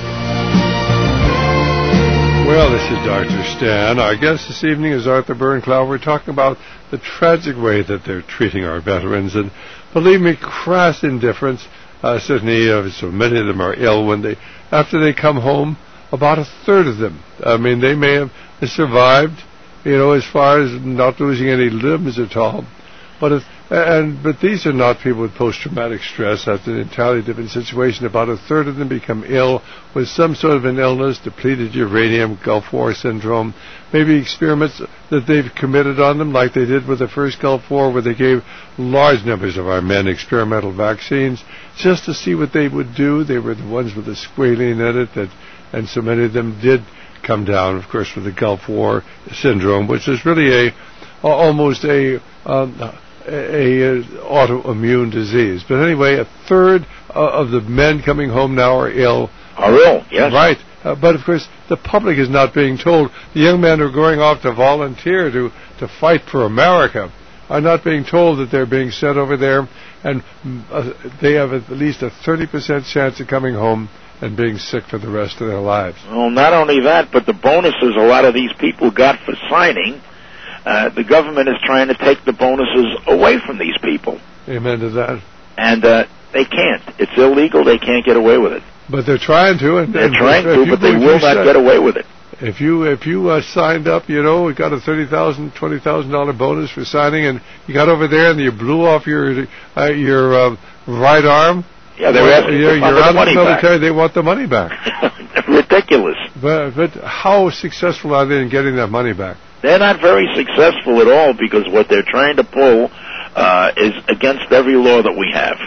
Speaker 2: Well, this is Doctor Stan. Our guest this evening is Arthur Bernclau. We're talking about the tragic way that they're treating our veterans, and believe me, crass indifference. Uh, certainly, uh, so many of them are ill when they, after they come home. About a third of them. I mean, they may have survived, you know, as far as not losing any limbs at all. But if, and but these are not people with post-traumatic stress. That's an entirely different situation. About a third of them become ill with some sort of an illness, depleted uranium, Gulf War syndrome, maybe experiments that they've committed on them, like they did with the first Gulf War, where they gave large numbers of our men experimental vaccines just to see what they would do. They were the ones with the squalene in it, that, and so many of them did come down, of course, with the Gulf War syndrome, which is really a almost a um, a, a autoimmune disease. But anyway, a third uh, of the men coming home now are ill.
Speaker 12: Are ill, yes.
Speaker 2: Right. Uh, but, of course, the public is not being told. The young men who are going off to volunteer to, to fight for America are not being told that they're being sent over there, and uh, they have at least a thirty percent chance of coming home and being sick for the rest of their lives.
Speaker 12: Well, not only that, but the bonuses a lot of these people got for signing, uh, the government is trying to take the bonuses away from these people.
Speaker 2: Amen to that.
Speaker 12: And uh, they can't. It's illegal. They can't get away with it.
Speaker 2: But they're trying to. And,
Speaker 12: they're
Speaker 2: and
Speaker 12: trying
Speaker 2: if,
Speaker 12: to,
Speaker 2: if
Speaker 12: but they
Speaker 2: you,
Speaker 12: will not
Speaker 2: said,
Speaker 12: get away with it.
Speaker 2: If you if you uh, signed up, you know, got a thirty thousand dollars, twenty thousand dollars bonus for signing, and you got over there and you blew off your uh, your uh, right arm.
Speaker 12: Yeah, they're
Speaker 2: well,
Speaker 12: asking
Speaker 2: you're,
Speaker 12: for
Speaker 2: you're out
Speaker 12: the
Speaker 2: of
Speaker 12: money
Speaker 2: the military.
Speaker 12: back.
Speaker 2: They want the money back.
Speaker 12: Ridiculous.
Speaker 2: But but how successful are they in getting that money back?
Speaker 12: They're not very successful at all because what they're trying to pull uh, is against every law that we have.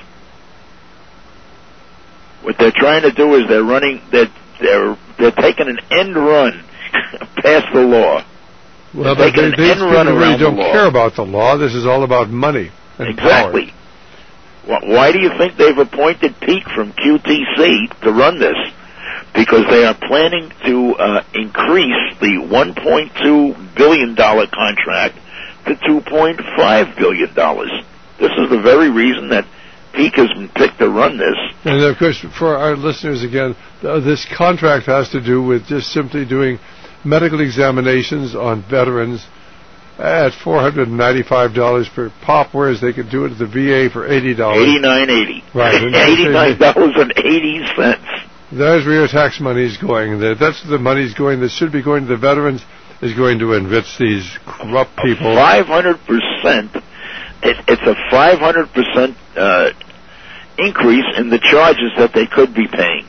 Speaker 12: What they're trying to do is they're running, they're they're, they're taking an end run past the law.
Speaker 2: Well,
Speaker 12: they're
Speaker 2: but they,
Speaker 12: taking
Speaker 2: these
Speaker 12: an end
Speaker 2: people
Speaker 12: run
Speaker 2: really
Speaker 12: around
Speaker 2: don't
Speaker 12: the law.
Speaker 2: care about the law. This is all about money and
Speaker 12: Exactly.
Speaker 2: power.
Speaker 12: Why do you think they've appointed Peake from Q T C to run this? Because they are planning to uh, increase the one point two billion dollars contract to two point five billion dollars. This is the very reason that Peake has been picked to run this.
Speaker 2: And, of course, for our listeners, again, uh, this contract has to do with just simply doing medical examinations on veterans at four hundred ninety-five dollars per pop, whereas they could do it at the V A for eighty dollars.
Speaker 12: eighty-nine eighty.
Speaker 2: Right.
Speaker 12: eighty-nine dollars and eighty cents.
Speaker 2: There's where your tax money is going. That's the money is going that should be going to the veterans, is going to enrich these corrupt people.
Speaker 12: five hundred percent. It, it's a five hundred percent uh, increase in the charges that they could be paying.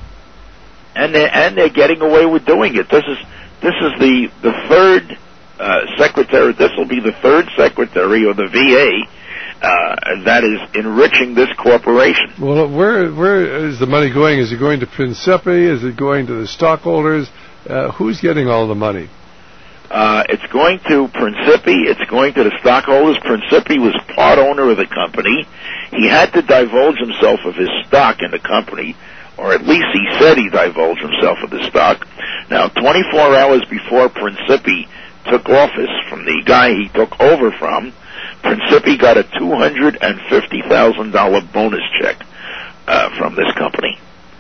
Speaker 12: And they're, and they're getting away with doing it. This is this is the, the third uh, secretary, this will be the third secretary of the V A uh, that is enriching this corporation.
Speaker 2: Well, where where is the money going? Is it going to Principi? Is it going to the stockholders? Uh, who's getting all the money?
Speaker 12: Uh, it's going to Principi. It's going to the stockholders. Principi was part owner of the company. He had to divulge himself of his stock in the company, or at least he said he divulged himself of the stock. Now, twenty-four hours before Principi took office from the guy he took over from, Principi got a two hundred fifty thousand dollars bonus check uh, from this company.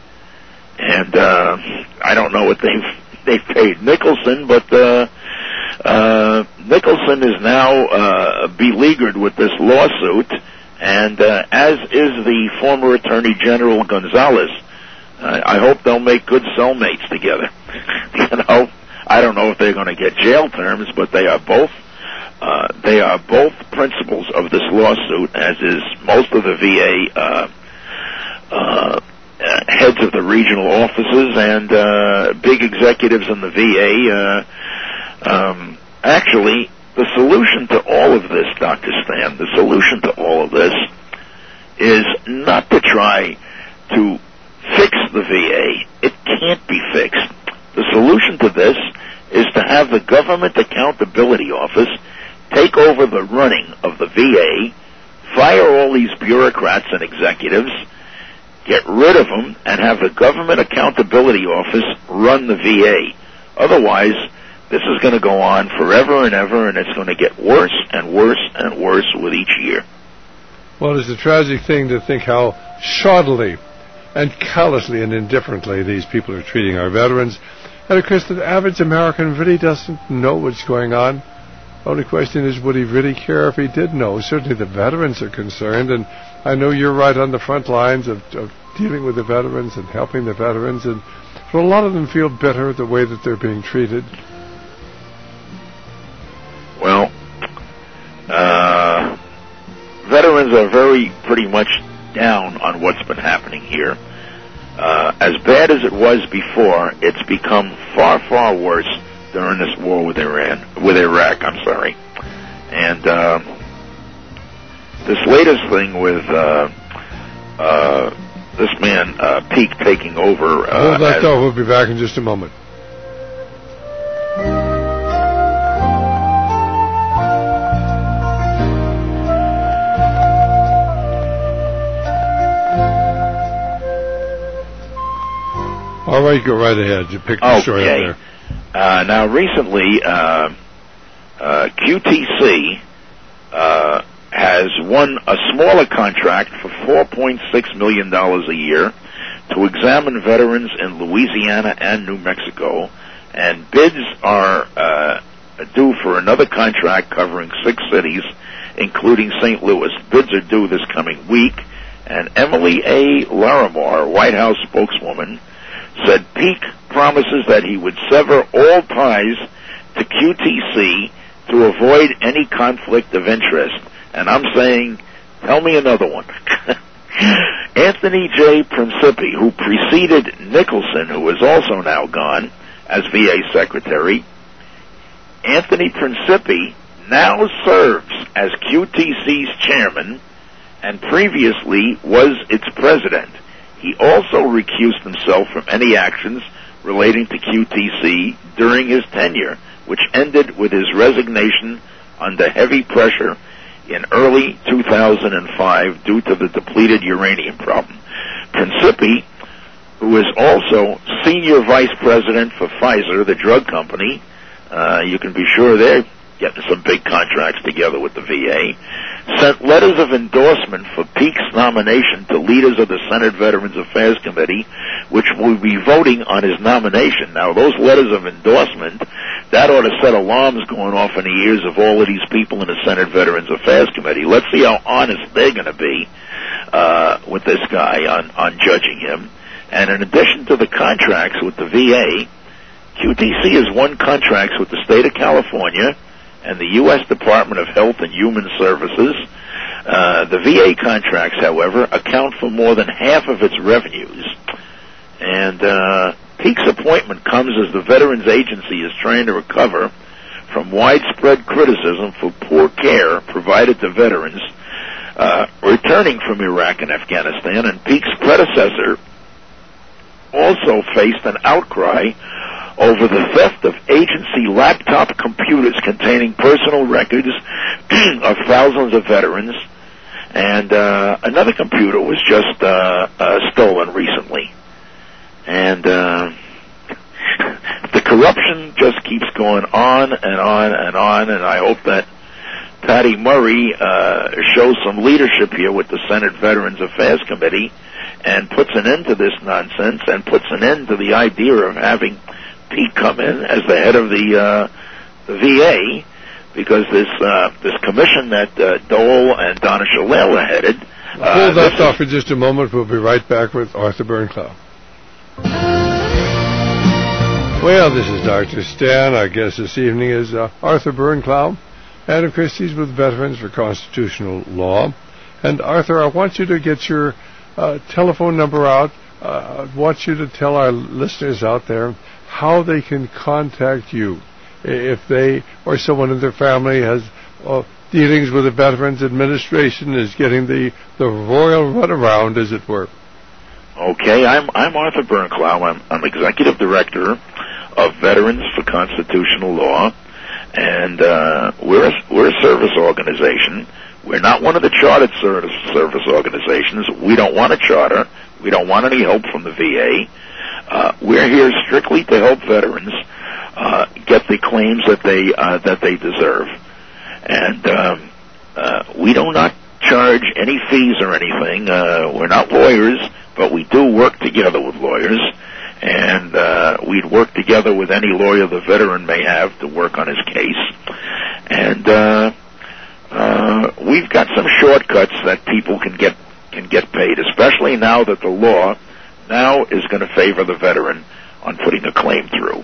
Speaker 12: And uh, I don't know what they've, they've paid Nicholson, but uh, uh, Nicholson is now uh, beleaguered with this lawsuit, and uh, as is the former Attorney General Gonzalez. Uh, I hope they'll make good cellmates together. You know, I don't know if they're going to get jail terms, but they are both uh, they are both principals of this lawsuit, as is most of the V A uh, uh, uh, heads of the regional offices and uh, big executives in the V A. Uh, um, actually, the solution to all of this, Doctor Stan, the solution to all of this is not to try to fix the V A. It can't be fixed. The solution to this is to have the Government Accountability Office take over the running of the V A, fire all these bureaucrats and executives, get rid of them, and have the Government Accountability Office run the V A. Otherwise, this is going to go on forever and ever, and it's going to get worse and worse and worse with each year.
Speaker 2: Well, it's a tragic thing to think how shoddily and callously and indifferently these people are treating our veterans. And of course, the average American really doesn't know what's going on. The only question is, would he really care if he did know? Certainly the veterans are concerned, and I know you're right on the front lines of, of dealing with the veterans and helping the veterans, and but a lot of them feel bitter the way that they're being treated.
Speaker 12: Well, uh, veterans are very pretty much down on what's been happening here. Uh, as bad as it was before, it's become far, far worse during this war with Iran, with Iraq. I'm sorry, and uh, this latest thing with uh, uh, this man uh, Peake taking over. Uh,
Speaker 2: Hold that thought. We'll be back in just a moment. All right, go right ahead. You picked the story up
Speaker 12: Okay.
Speaker 2: there.
Speaker 12: Uh, now, recently, uh, uh, Q T C uh, has won a smaller contract for four point six million dollars a year to examine veterans in Louisiana and New Mexico, and bids are uh, due for another contract covering six cities, including Saint Louis. Bids are due this coming week, and Emily A. Larimore, White House spokeswoman, said Peake promises that he would sever all ties to Q T C to avoid any conflict of interest. And I'm saying, tell me another one. Anthony J. Principi, who preceded Nicholson, who is also now gone as V A Secretary, Anthony Principi now serves as Q T C's chairman and previously was its president. He also recused himself from any actions relating to Q T C during his tenure, which ended with his resignation under heavy pressure in early two thousand five due to the depleted uranium problem. Principi, who is also senior vice president for Pfizer, the drug company, uh, you can be sure they're getting some big contracts together with the V A, sent letters of endorsement for Peake's nomination to leaders of the Senate Veterans Affairs Committee, which will be voting on his nomination. Now, those letters of endorsement, that ought to set alarms going off in the ears of all of these people in the Senate Veterans Affairs Committee. Let's see how honest they're going to be uh, with this guy on, on judging him. And in addition to the contracts with the V A, Q T C has won contracts with the state of California and the U S Department of Health and Human Services. Uh, the V A contracts, however, account for more than half of its revenues. And uh, Peake's appointment comes as the Veterans Agency is trying to recover from widespread criticism for poor care provided to veterans uh, returning from Iraq and Afghanistan. And Peake's predecessor also faced an outcry over the theft of agency laptop computers containing personal records of thousands of veterans. And uh, another computer was just uh, uh, stolen recently. And uh, the corruption just keeps going on and on and on, and I hope that Patty Murray uh, shows some leadership here with the Senate Veterans Affairs Committee and puts an end to this nonsense and puts an end to the idea of having Peake come in as the head of the, uh, the V A, because this uh, this commission that uh, Dole and Donna Shalala headed. Uh,
Speaker 2: Hold that thought for just a moment. We'll be right back with Arthur Bernclau. Well, this is Doctor Stan. Our guest this evening is uh, Arthur Bernclau, and of course he's with Veterans for Constitutional Law. And Arthur, I want you to get your uh, telephone number out. Uh, I want you to tell our listeners out there how they can contact you if they or someone in their family has uh, dealings with the Veterans Administration, is getting the, the royal runaround, as it were.
Speaker 12: Okay, I'm I'm Arthur Bernclau. I'm, I'm executive director of Veterans for Constitutional Law, and uh, we're a, we're a service organization. We're not one of the chartered service service organizations. We don't want a charter. We don't want any help from the V A. Uh, we're here strictly to help veterans uh, get the claims that they uh, that they deserve, and um, uh, we do not charge any fees or anything. Uh, we're not lawyers, but we do work together with lawyers, and uh, we'd work together with any lawyer the veteran may have to work on his case. And uh, uh, we've got some shortcuts that people can get can get paid, especially now that the law now is going to favor the veteran on putting a claim through.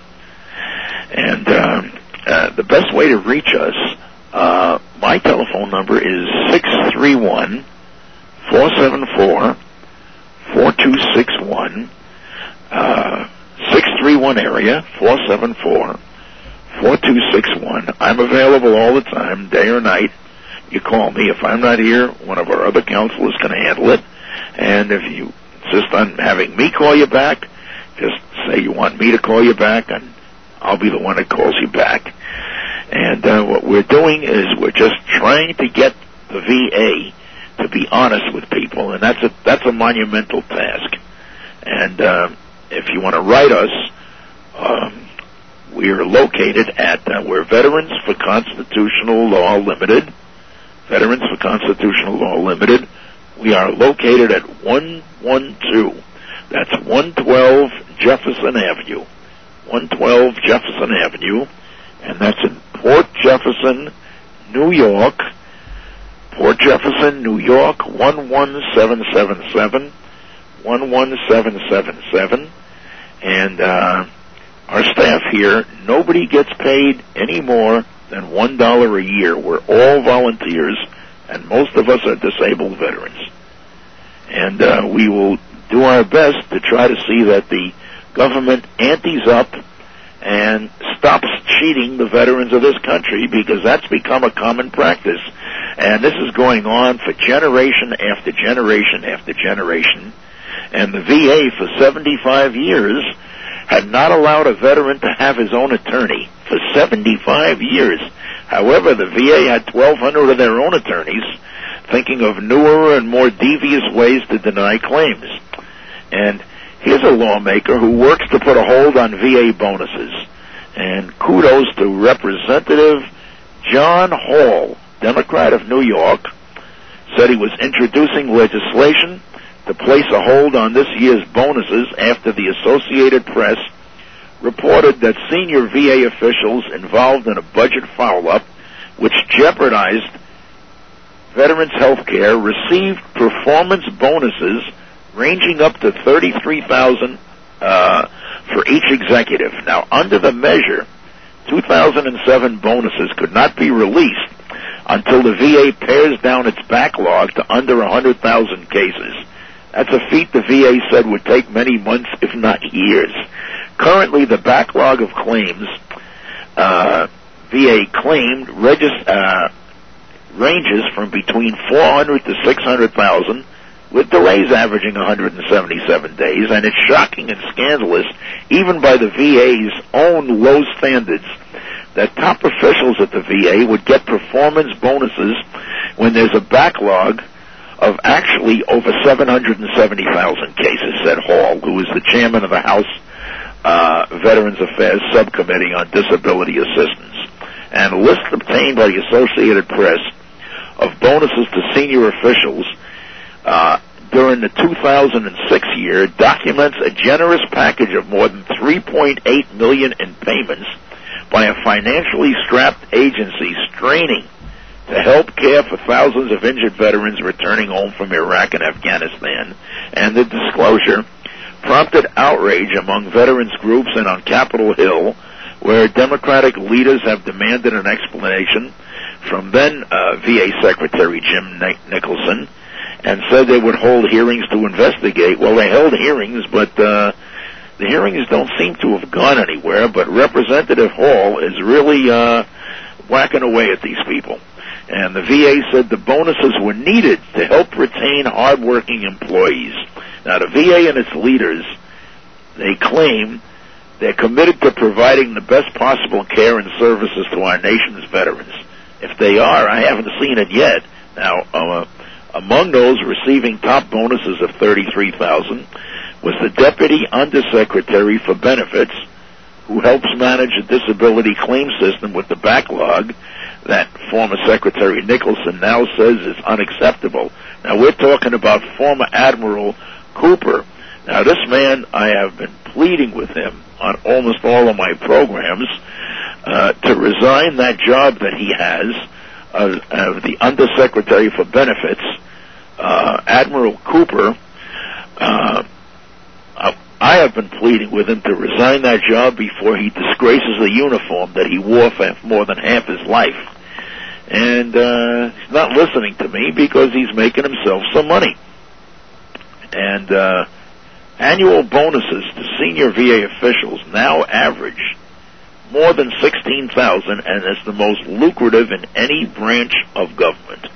Speaker 12: And um, uh, the best way to reach us, uh, my telephone number is six three one, four seven four, four two six one, uh, six three one area, four seven four, four two six one. I'm available all the time, day or night. You call me. If I'm not here, one of our other counselors can handle it. And if you insist on having me call you back, just say you want me to call you back, and I'll be the one that calls you back. And uh, what we're doing is we're just trying to get the V A to be honest with people, and that's a that's a monumental task. And uh, if you want to write us, um, we're located at, uh, we're Veterans for Constitutional Law Limited. Veterans for Constitutional Law Limited. We are located at one twelve, that's one twelve Jefferson Avenue. one twelve Jefferson Avenue, and that's in Port Jefferson, New York. Port Jefferson, New York, one one seven seven seven. one one seven seven seven. And uh, our staff here, nobody gets paid any more than one dollar a year. We're all volunteers, and most of us are disabled veterans. And uh, we will do our best to try to see that the government antes up and stops cheating the veterans of this country, because that's become a common practice. And this is going on for generation after generation after generation. And the V A for seventy-five years had not allowed a veteran to have his own attorney for seventy-five years. However, the V A had twelve hundred of their own attorneys, thinking of newer and more devious ways to deny claims. And here's a lawmaker who works to put a hold on V A bonuses. And kudos to Representative John Hall, Democrat of New York, said he was introducing legislation to place a hold on this year's bonuses after the Associated Press reported that senior V A officials involved in a budget foul-up which jeopardized veterans' health care received performance bonuses ranging up to thirty-three thousand dollars uh, for each executive. Now, under the measure, two thousand seven bonuses could not be released until the V A pares down its backlog to under one hundred thousand cases. That's a feat the V A said would take many months, if not years. Currently, the backlog of claims uh, V A claimed regis- uh, ranges from between four hundred to six hundred thousand, with delays averaging one hundred seventy-seven days, and it's shocking and scandalous, even by the V A's own low standards, that top officials at the V A would get performance bonuses when there's a backlog of actually over seven hundred seventy thousand cases, said Hall, who is the chairman of the House uh, Veterans Affairs Subcommittee on Disability Assistance. And a list obtained by the Associated Press of bonuses to senior officials uh, during the two thousand six year documents a generous package of more than three point eight million dollars in payments by a financially strapped agency straining to help care for thousands of injured veterans returning home from Iraq and Afghanistan. And the disclosure prompted outrage among veterans groups and on Capitol Hill, where Democratic leaders have demanded an explanation from then uh, V A Secretary Jim Nicholson, and said they would hold hearings to investigate. Well, they held hearings, but uh, the hearings don't seem to have gone anywhere, but Representative Hall is really uh, whacking away at these people. And the V A said the bonuses were needed to help retain hardworking employees. Now, the V A and its leaders, they claim they're committed to providing the best possible care and services to our nation's veterans. If they are, I haven't seen it yet. Now, uh, among those receiving top bonuses of thirty-three thousand dollars was the Deputy Undersecretary for Benefits, who helps manage a disability claim system with the backlog that former Secretary Nicholson now says is unacceptable. Now, we're talking about former Admiral Cooper. Now, this man, I have been pleading with him on almost all of my programs uh, to resign that job that he has of, of the Undersecretary for Benefits. uh, Admiral Cooper, uh, I have been pleading with him to resign that job before he disgraces the uniform that he wore for more than half his life. And uh, he's not listening to me because he's making himself some money. And uh, annual bonuses to senior V A officials now average more than sixteen thousand dollars, and it's the most lucrative in any branch of government.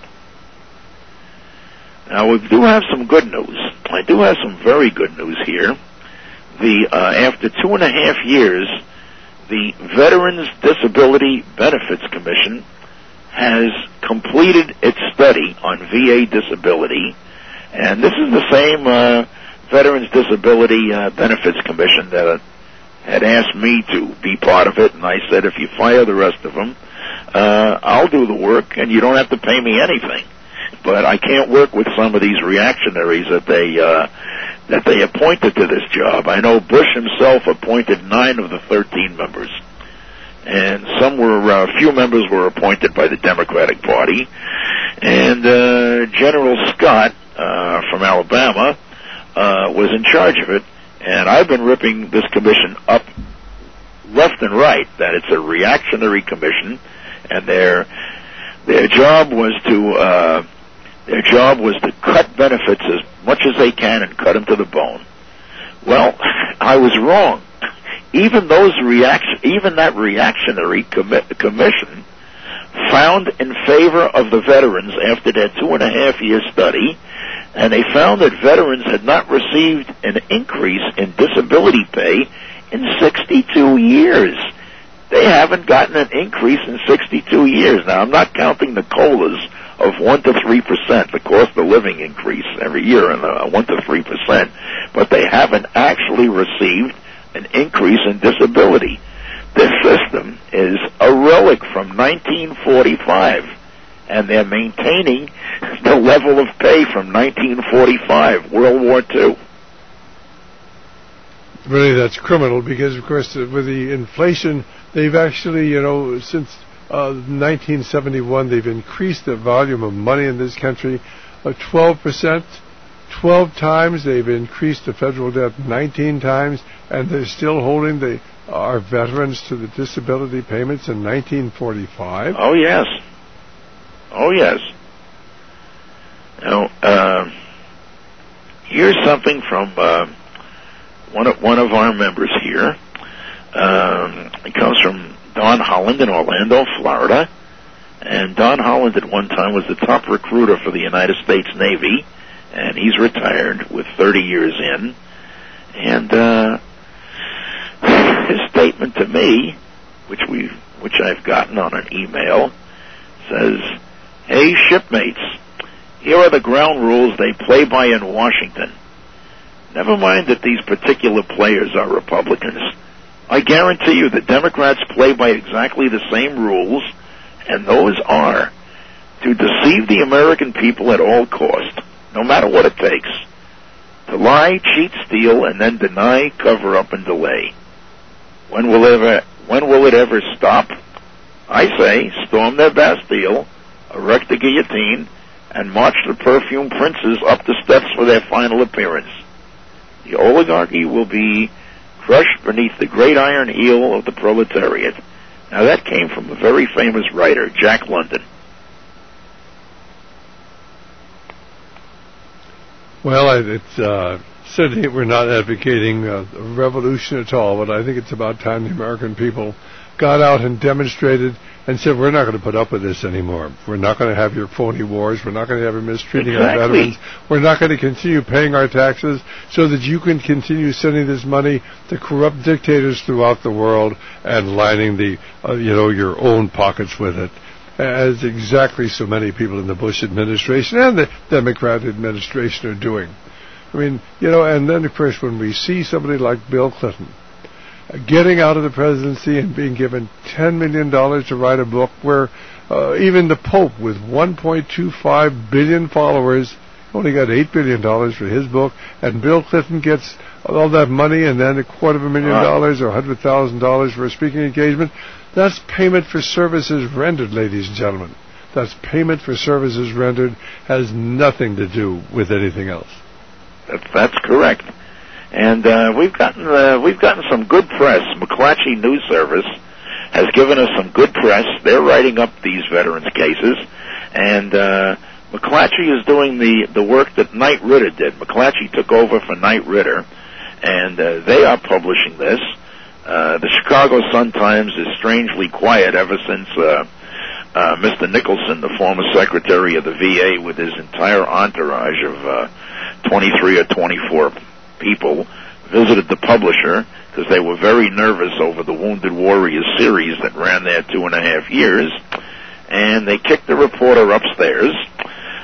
Speaker 12: Now, we do have some good news. I do have some very good news here. The uh, after two and a half years, the Veterans Disability Benefits Commission has completed its study on V A disability, and this is the same uh, Veterans Disability uh, Benefits Commission that had asked me to be part of it, and I said, if you fire the rest of them, uh, I'll do the work, and you don't have to pay me anything. But I can't work with some of these reactionaries that they uh, that they appointed to this job. I know Bush himself appointed nine of the thirteen members, and some were uh, a few members were appointed by the Democratic Party, and uh, General Scott uh, from Alabama uh, was in charge of it. And I've been ripping this commission up left and right, that it's a reactionary commission, and their their job was to uh, their job was to cut benefits as much as they can and cut them to the bone. Well, I was wrong. Even those reaction, even that reactionary commi- commission found in favor of the veterans after their two and a half year study. And they found that veterans had not received an increase in disability pay in sixty-two years. They haven't gotten an increase in sixty-two years. Now, I'm not counting the COLAs of one to three percent, the cost of living increase every year, and uh, one to three percent. But they haven't actually received an increase in disability. This system is a relic from nineteen forty-five. And they're maintaining the level of pay from nineteen forty-five, World War Two.
Speaker 2: Really, that's criminal because, of course, uh, with the inflation, they've actually, you know, since uh, nineteen seventy-one, they've increased the volume of money in this country uh, twelve percent. twelve times. They've increased the federal debt nineteen times, and they're still holding the our veterans to the disability payments in nineteen forty-five.
Speaker 12: Oh, yes. Oh, yes. Now, uh, here's something from uh, one of one of our members here. Um, it comes from Don Holland in Orlando, Florida. And Don Holland at one time was the top recruiter for the United States Navy, and he's retired with thirty years in. And uh, his statement to me, which we which I've gotten on an email, says, "Hey, shipmates, here are the ground rules they play by in Washington. Never mind that these particular players are Republicans. I guarantee you the Democrats play by exactly the same rules, and those are to deceive the American people at all cost, no matter what it takes. To lie, cheat, steal, and then deny, cover up, and delay. When will it ever, when will it ever stop? I say, storm their Bastille, erect the guillotine, and march the perfume princes up the steps for their final appearance. The oligarchy will be crushed beneath the great iron heel of the proletariat." Now that came from a very famous writer, Jack London.
Speaker 2: Well, I, it's uh, certainly we're not advocating uh, a revolution at all, but I think it's about time the American people got out and demonstrated and said, we're not going to put up with this anymore. We're not going to have your phony wars. We're not going to have you mistreating
Speaker 12: exactly.
Speaker 2: our veterans. We're not going to continue paying our taxes so that you can continue sending this money to corrupt dictators throughout the world and lining the, uh, you know, your own pockets with it, as exactly so many people in the Bush administration and the Democrat administration are doing. I mean, you know, and then, of course, when we see somebody like Bill Clinton getting out of the presidency and being given ten million dollars to write a book where uh, even the Pope, with one point two five billion followers, only got eight billion dollars for his book, and Bill Clinton gets all that money and then a quarter of a million dollars or one hundred thousand dollars for a speaking engagement. That's payment for services rendered, ladies and gentlemen. That's payment for services rendered, has nothing to do with anything else.
Speaker 12: That's, that's correct. And uh, we've gotten uh, we've gotten some good press. McClatchy News Service has given us some good press. They're writing up these veterans' cases, and uh, McClatchy is doing the the work that Knight Ridder did. McClatchy took over for Knight Ridder, and uh, they are publishing this. Uh, the Chicago Sun-Times is strangely quiet ever since uh, uh, Mister Nicholson, the former Secretary of the V A, with his entire entourage of uh, twenty-three or twenty-four people, visited the publisher because they were very nervous over the Wounded Warriors series that ran there two and a half years, and they kicked the reporter upstairs.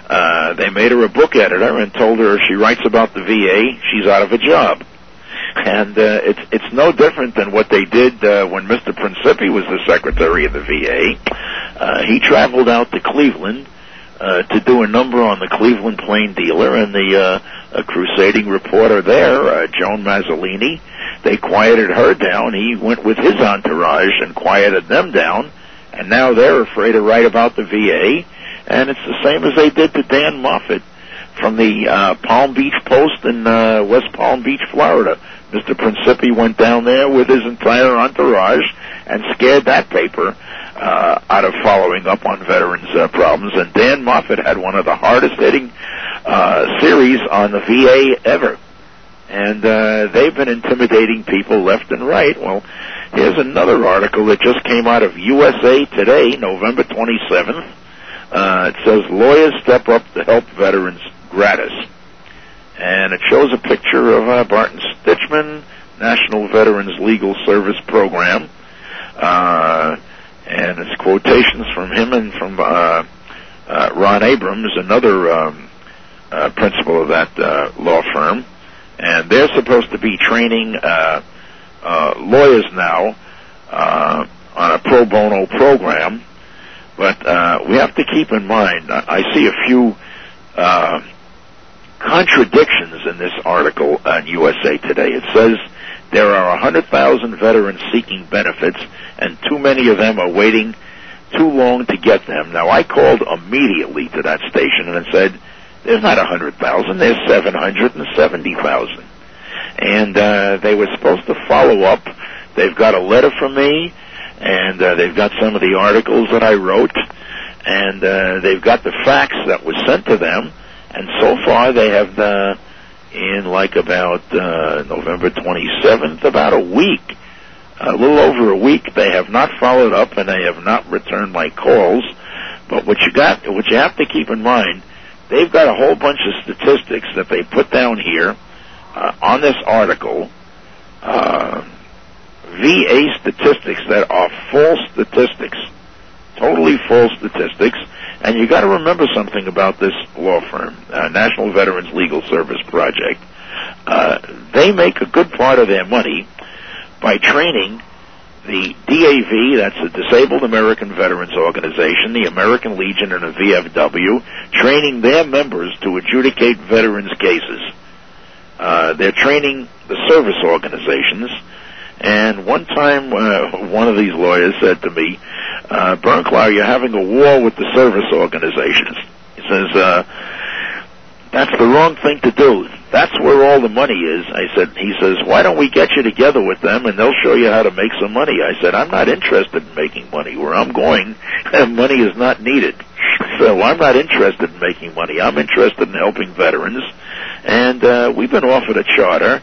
Speaker 12: uh, they made her a book editor and told her if she writes about the V A, she's out of a job. And uh, it's it's no different than what they did uh, when Mister Principi was the secretary of the V A. Uh, he traveled out to Cleveland uh, to do a number on the Cleveland Plain Dealer, and the uh, a crusading reporter there, uh, Joan Mazzolini, they quieted her down. He went with his entourage and quieted them down, and now they're afraid to write about the V A. And it's the same as they did to Dan Moffat from the uh, Palm Beach Post in uh, West Palm Beach, Florida. Mister Principi went down there with his entire entourage and scared that paper uh, out of following up on veterans' uh, problems. And Dan Moffat had one of the hardest-hitting uh, series on the V A ever. And uh, they've been intimidating people left and right. Well, here's another article that just came out of U S A Today, November twenty-seventh. Uh, it says, lawyers step up to help veterans gratis. And it shows a picture of uh, Barton Stitchman, National Veterans Legal Service Program. Uh, and it's quotations from him and from uh, uh, Ron Abrams, another um, uh, principal of that uh, law firm. And they're supposed to be training uh, uh, lawyers now uh, on a pro bono program. But uh, we have to keep in mind, I see a few uh, contradictions in this article on U S A Today. It says there are one hundred thousand veterans seeking benefits, and too many of them are waiting too long to get them. Now, I called immediately to that station and said, there's not one hundred thousand, there's seven hundred seventy thousand. And uh, they were supposed to follow up. They've got a letter from me, and uh, they've got some of the articles that I wrote, and uh, they've got the fax that was sent to them, and so far they have, uh, in like about uh, November twenty-seventh, about a week, a little over a week, they have not followed up, and they have not returned my calls. But what you got, what you have to keep in mind, they've got a whole bunch of statistics that they put down here uh, on this article, uh, V A statistics that are false statistics, totally false statistics. And you got to remember something about this law firm, uh, National Veterans Legal Service Project. Uh, they make a good part of their money by training the D A V, that's the Disabled American Veterans Organization, the American Legion, and the V F W, training their members to adjudicate veterans' cases. Uh, they're training the service organizations. And one time, uh, one of these lawyers said to me, uh, Bernklau, you're having a war with the service organizations. He says, uh, that's the wrong thing to do. That's where all the money is. I said, he says, why don't we get you together with them and they'll show you how to make some money? I said, I'm not interested in making money. Where I'm going, money is not needed. So I'm not interested in making money. I'm interested in helping veterans. And, uh, we've been offered a charter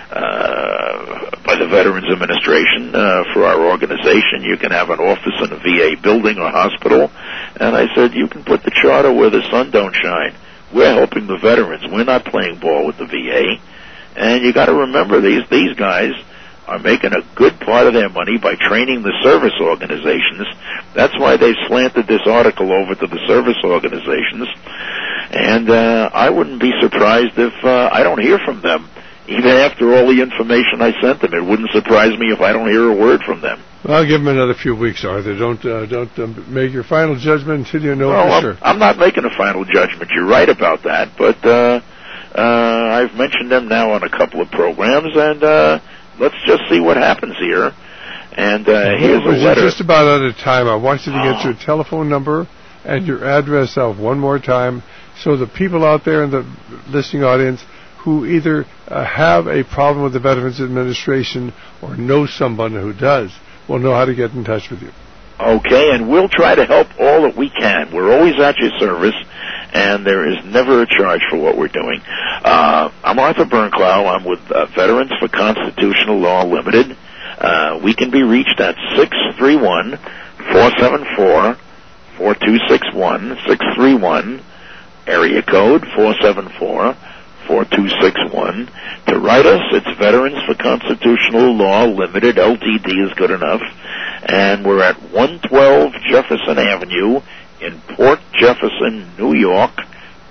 Speaker 12: Uh, by the Veterans Administration uh, for our organization. You can have an office in a V A building or hospital. And I said, you can put the charter where the sun don't shine. We're helping the veterans. We're not playing ball with the V A. And you got to remember, these these guys are making a good part of their money by training the service organizations. That's why they slanted this article over to the service organizations. And uh, I wouldn't be surprised if uh, I don't hear from them. Even after all the information I sent them, it wouldn't surprise me if I don't hear a word from them.
Speaker 2: Well, I'll give them another few weeks, Arthur. Don't uh, don't uh, make your final judgment until you know
Speaker 12: well,
Speaker 2: for
Speaker 12: I'm,
Speaker 2: sure.
Speaker 12: I'm not making a final judgment. You're right about that, but uh, uh, I've mentioned them now on a couple of programs, and uh, let's just see what happens here. And uh, well, here's a letter.
Speaker 2: You're just about out of time. I want you to get
Speaker 12: oh.
Speaker 2: your telephone number and your address out one more time, so the people out there in the listening audience who either uh, have a problem with the Veterans Administration or know someone who does will know how to get in touch with you.
Speaker 12: Okay, and we'll try to help all that we can. We're always at your service, and there is never a charge for what we're doing. Uh, I'm Arthur Bernklau. I'm with uh, Veterans for Constitutional Law Limited. Uh, we can be reached at six three one, four seven four, four two six one, six three one, area code four seven four, four two six one. To write us, it's Veterans for Constitutional Law Limited. L T D is good enough. And we're at one twelve Jefferson Avenue in Port Jefferson, New York,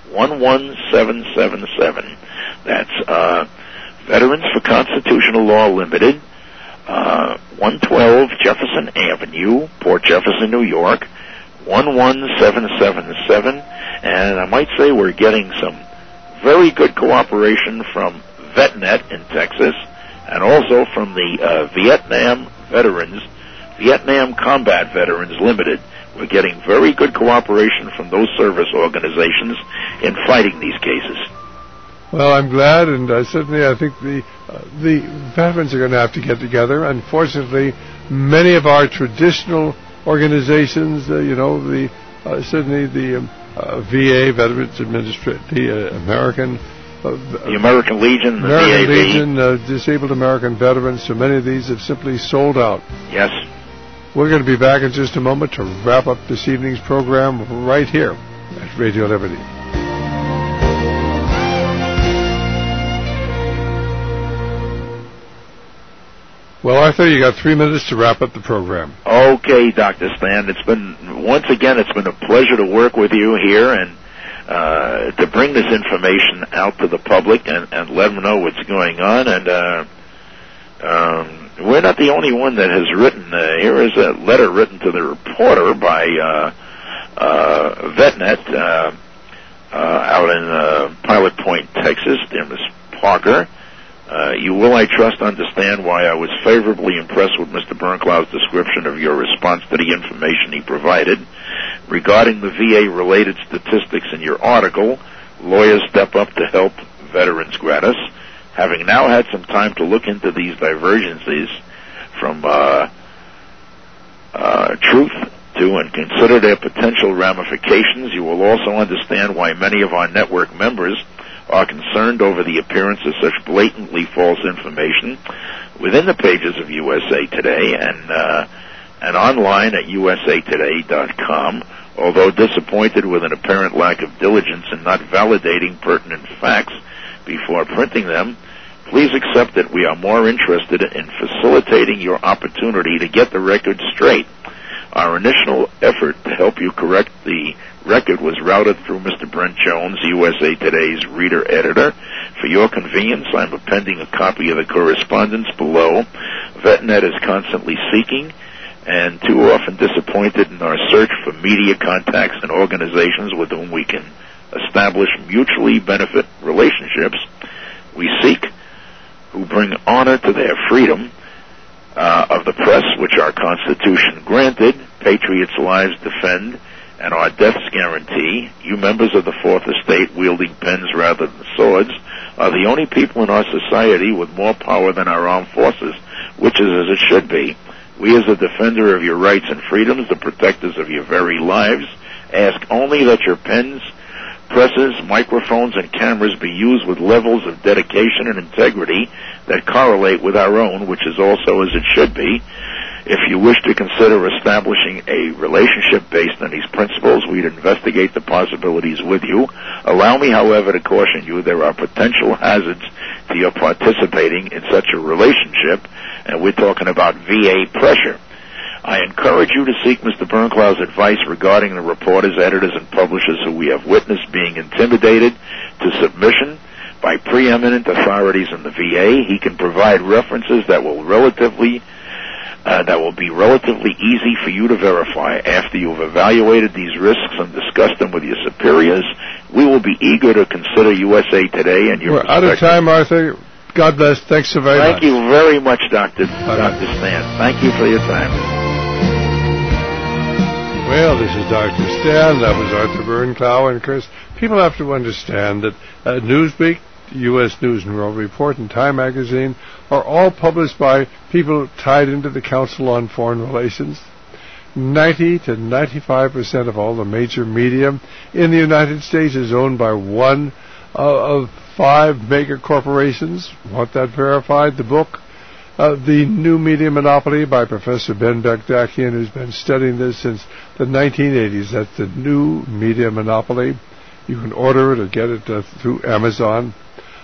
Speaker 12: one one seven seven seven. That's uh, Veterans for Constitutional Law Limited, uh, one twelve Jefferson Avenue, Port Jefferson, New York, one one seven seven seven. And I might say we're getting some very good cooperation from VetNet in Texas, and also from the uh, Vietnam Veterans, Vietnam Combat Veterans Limited. We're getting very good cooperation from those service organizations in fighting these cases.
Speaker 2: Well, I'm glad, and uh, certainly I think the uh, the veterans are going to have to get together. Unfortunately, many of our traditional organizations, uh, you know, the uh, certainly the um, uh, V A, Veterans Administration, the uh, American... Uh,
Speaker 12: the American Legion, the
Speaker 2: American
Speaker 12: V A V.
Speaker 2: Legion, uh, Disabled American Veterans, so many of these have simply sold out.
Speaker 12: Yes.
Speaker 2: We're going to be back in just a moment to wrap up this evening's program right here at Radio Liberty. Well, Arthur, you got three minutes to wrap up the program.
Speaker 12: Okay, Doctor Stan. It's been, once again, it's been a pleasure to work with you here and uh, to bring this information out to the public and, and let them know what's going on. And uh, um, we're not the only one that has written. Uh, here is a letter written to the reporter by uh, uh, VetNet uh, uh, out in uh, Pilot Point, Texas, dear Miss Parker. Uh, you will, I trust, understand why I was favorably impressed with Mister Bernklau's description of your response to the information he provided. Regarding the V A-related statistics in your article, lawyers step up to help veterans gratis. Having now had some time to look into these divergences from uh, uh, truth to and consider their potential ramifications, you will also understand why many of our network members are concerned over the appearance of such blatantly false information within the pages of U S A Today and uh, and online at U S A today dot com. Although disappointed with an apparent lack of diligence in not validating pertinent facts before printing them, please accept that we are more interested in facilitating your opportunity to get the record straight. Our initial effort to help you correct the record was routed through Mister Brent Jones, U S A Today's reader editor. For your convenience, I'm appending a copy of the correspondence below. VetNet is constantly seeking and too often disappointed in our search for media contacts and organizations with whom we can establish mutually benefit relationships. We seek who bring honor to their freedom uh, of the press, which our Constitution granted, patriots' lives defend, and our deaths guarantee. You members of the Fourth Estate wielding pens rather than swords are the only people in our society with more power than our armed forces, which is as it should be. We, as a defender of your rights and freedoms, the protectors of your very lives, ask only that your pens, presses, microphones, and cameras be used with levels of dedication and integrity that correlate with our own, which is also as it should be. If you wish to consider establishing a relationship based on these principles, we'd investigate the possibilities with you. Allow me, however, to caution you there are potential hazards to your participating in such a relationship, and we're talking about V A pressure. I encourage you to seek Mister Bernklau's advice regarding the reporters, editors, and publishers who we have witnessed being intimidated to submission by preeminent authorities in the V A. He can provide references that will relatively Uh, that will be relatively easy for you to verify. After you've evaluated these risks and discussed them with your superiors, we will be eager to consider U S A Today and your
Speaker 2: We're out of time, Arthur. God bless. Thanks so very
Speaker 12: Thank
Speaker 2: much.
Speaker 12: you very much, Doctor Doctor Stan. Thank you for your time.
Speaker 2: Well, this is Doctor Stan. That was Arthur Bernklau. And, of course, people have to understand that uh, Newsweek, U S News and World Report, and Time Magazine are all published by people tied into the Council on Foreign Relations. ninety to ninety-five percent of all the major media in the United States is owned by one uh, of five mega corporations. Want that verified? The book, uh, The New Media Monopoly by Professor Ben Bekdakian, who's been studying this since the nineteen eighties. That's The New Media Monopoly. You can order it or get it uh, through Amazon.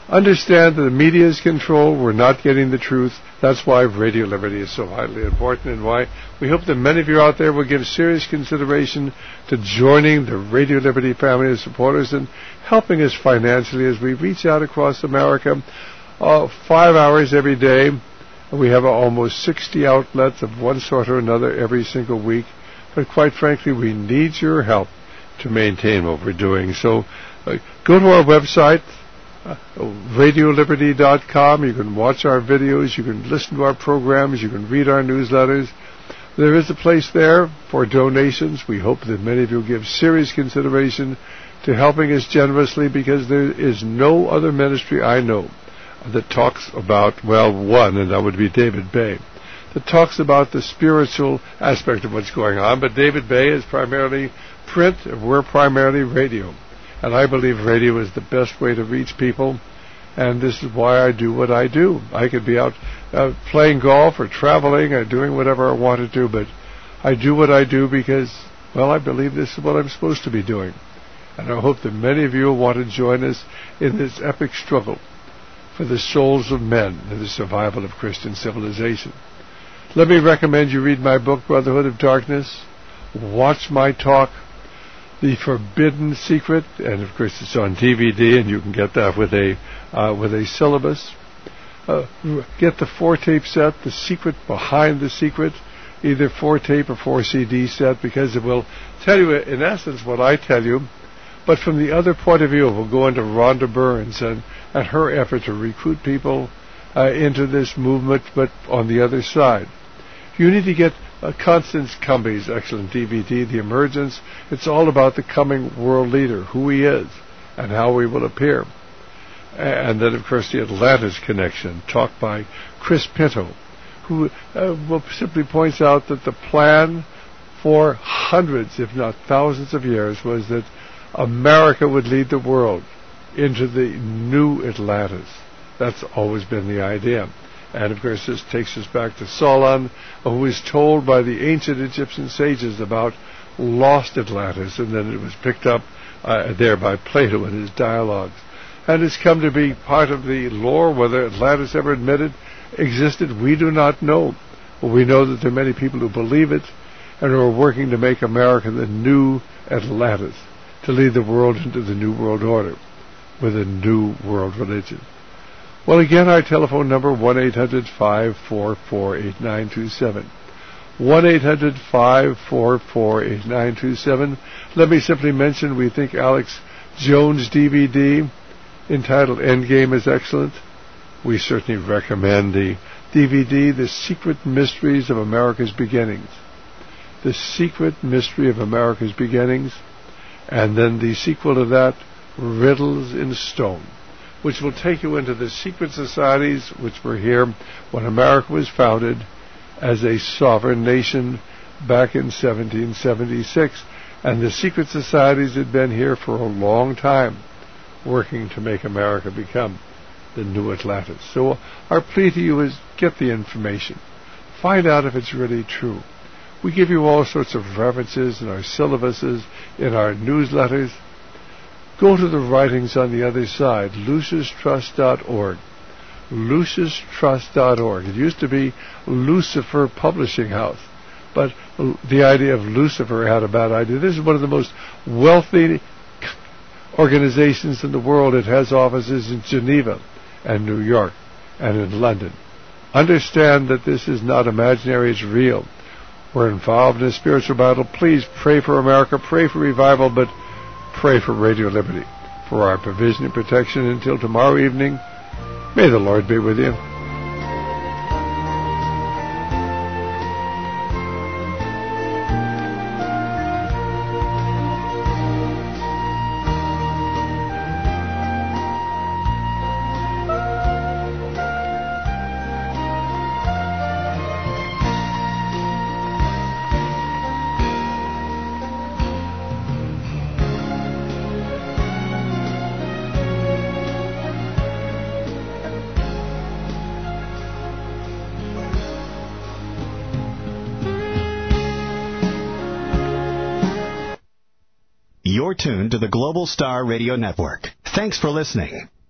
Speaker 2: Understand that the media is controlled. We're not getting the truth. That's why Radio Liberty is so vitally important, and why we hope that many of you out there will give serious consideration to joining the Radio Liberty family of supporters and helping us financially as we reach out across America uh, five hours every day. We have almost sixty outlets of one sort or another every single week. But quite frankly, we need your help to maintain what we're doing. So uh, go to our website, uh, radio liberty dot com. You can watch our videos. You can listen to our programs. You can read our newsletters. There is a place there for donations. We hope that many of you will give serious consideration to helping us generously, because there is no other ministry I know that talks about, well, one, and that would be David Bay, that talks about the spiritual aspect of what's going on. But David Bay is primarily print, and we're primarily radio. And I believe radio is the best way to reach people, and this is why I do what I do. I could be out uh, playing golf or traveling or doing whatever I want to do, but I do what I do because, well, I believe this is what I'm supposed to be doing. And I hope that many of you will want to join us in this epic struggle for the souls of men and the survival of Christian civilization. Let me recommend you read my book, Brotherhood of Darkness. Watch my talk, The Forbidden Secret, and of course it's on D V D, and you can get that with a uh, with a syllabus. Uh, get the four-tape set, The Secret Behind the Secret, either four-tape or four-C D set, because it will tell you, in essence, what I tell you, but from the other point of view. We'll go into Rhonda Burns and, and her effort to recruit people uh, into this movement, but on the other side. You need to get uh, Constance Cumby's excellent D V D, The Emergence. It's all about the coming world leader, who he is, and how he will appear. And then, of course, the Atlantis Connection, taught by Chris Pinto, who uh, will simply points out that the plan for hundreds, if not thousands of years, was that America would lead the world into the new Atlantis. That's always been the idea. And, of course, this takes us back to Solon, who was told by the ancient Egyptian sages about lost Atlantis, and then it was picked up uh, there by Plato in his dialogues. And it's come to be part of the lore. Whether Atlantis ever admitted existed, we do not know. But we know that there are many people who believe it and who are working to make America the new Atlantis, to lead the world into the new world order with a new world religion. Well, again, our telephone number, one eight hundred five four four eight nine two seven. one eight hundred five four four eight nine two seven. Let me simply mention, we think Alex Jones' D V D entitled Endgame is excellent. We certainly recommend the D V D, The Secret Mysteries of America's Beginnings. The Secret Mystery of America's Beginnings. And then the sequel to that, Riddles in Stone, which will take you into the secret societies which were here when America was founded as a sovereign nation back in seventeen seventy-six. And the secret societies had been here for a long time, working to make America become the new Atlantis. So our plea to you is, get the information. Find out if it's really true. We give you all sorts of references in our syllabuses, in our newsletters. Go to the writings on the other side, lucis trust dot org. lucis trust dot org. It used to be Lucifer Publishing House, but the idea of Lucifer had a bad idea. This is one of the most wealthy organizations in the world. It has offices in Geneva and New York and in London. Understand that this is not imaginary, it's real. We're involved in a spiritual battle. Please pray for America, pray for revival, but pray for Radio Liberty, for our provision and protection until tomorrow evening. May the Lord be with you.
Speaker 13: You're tuned to the Global Star Radio Network. Thanks for listening.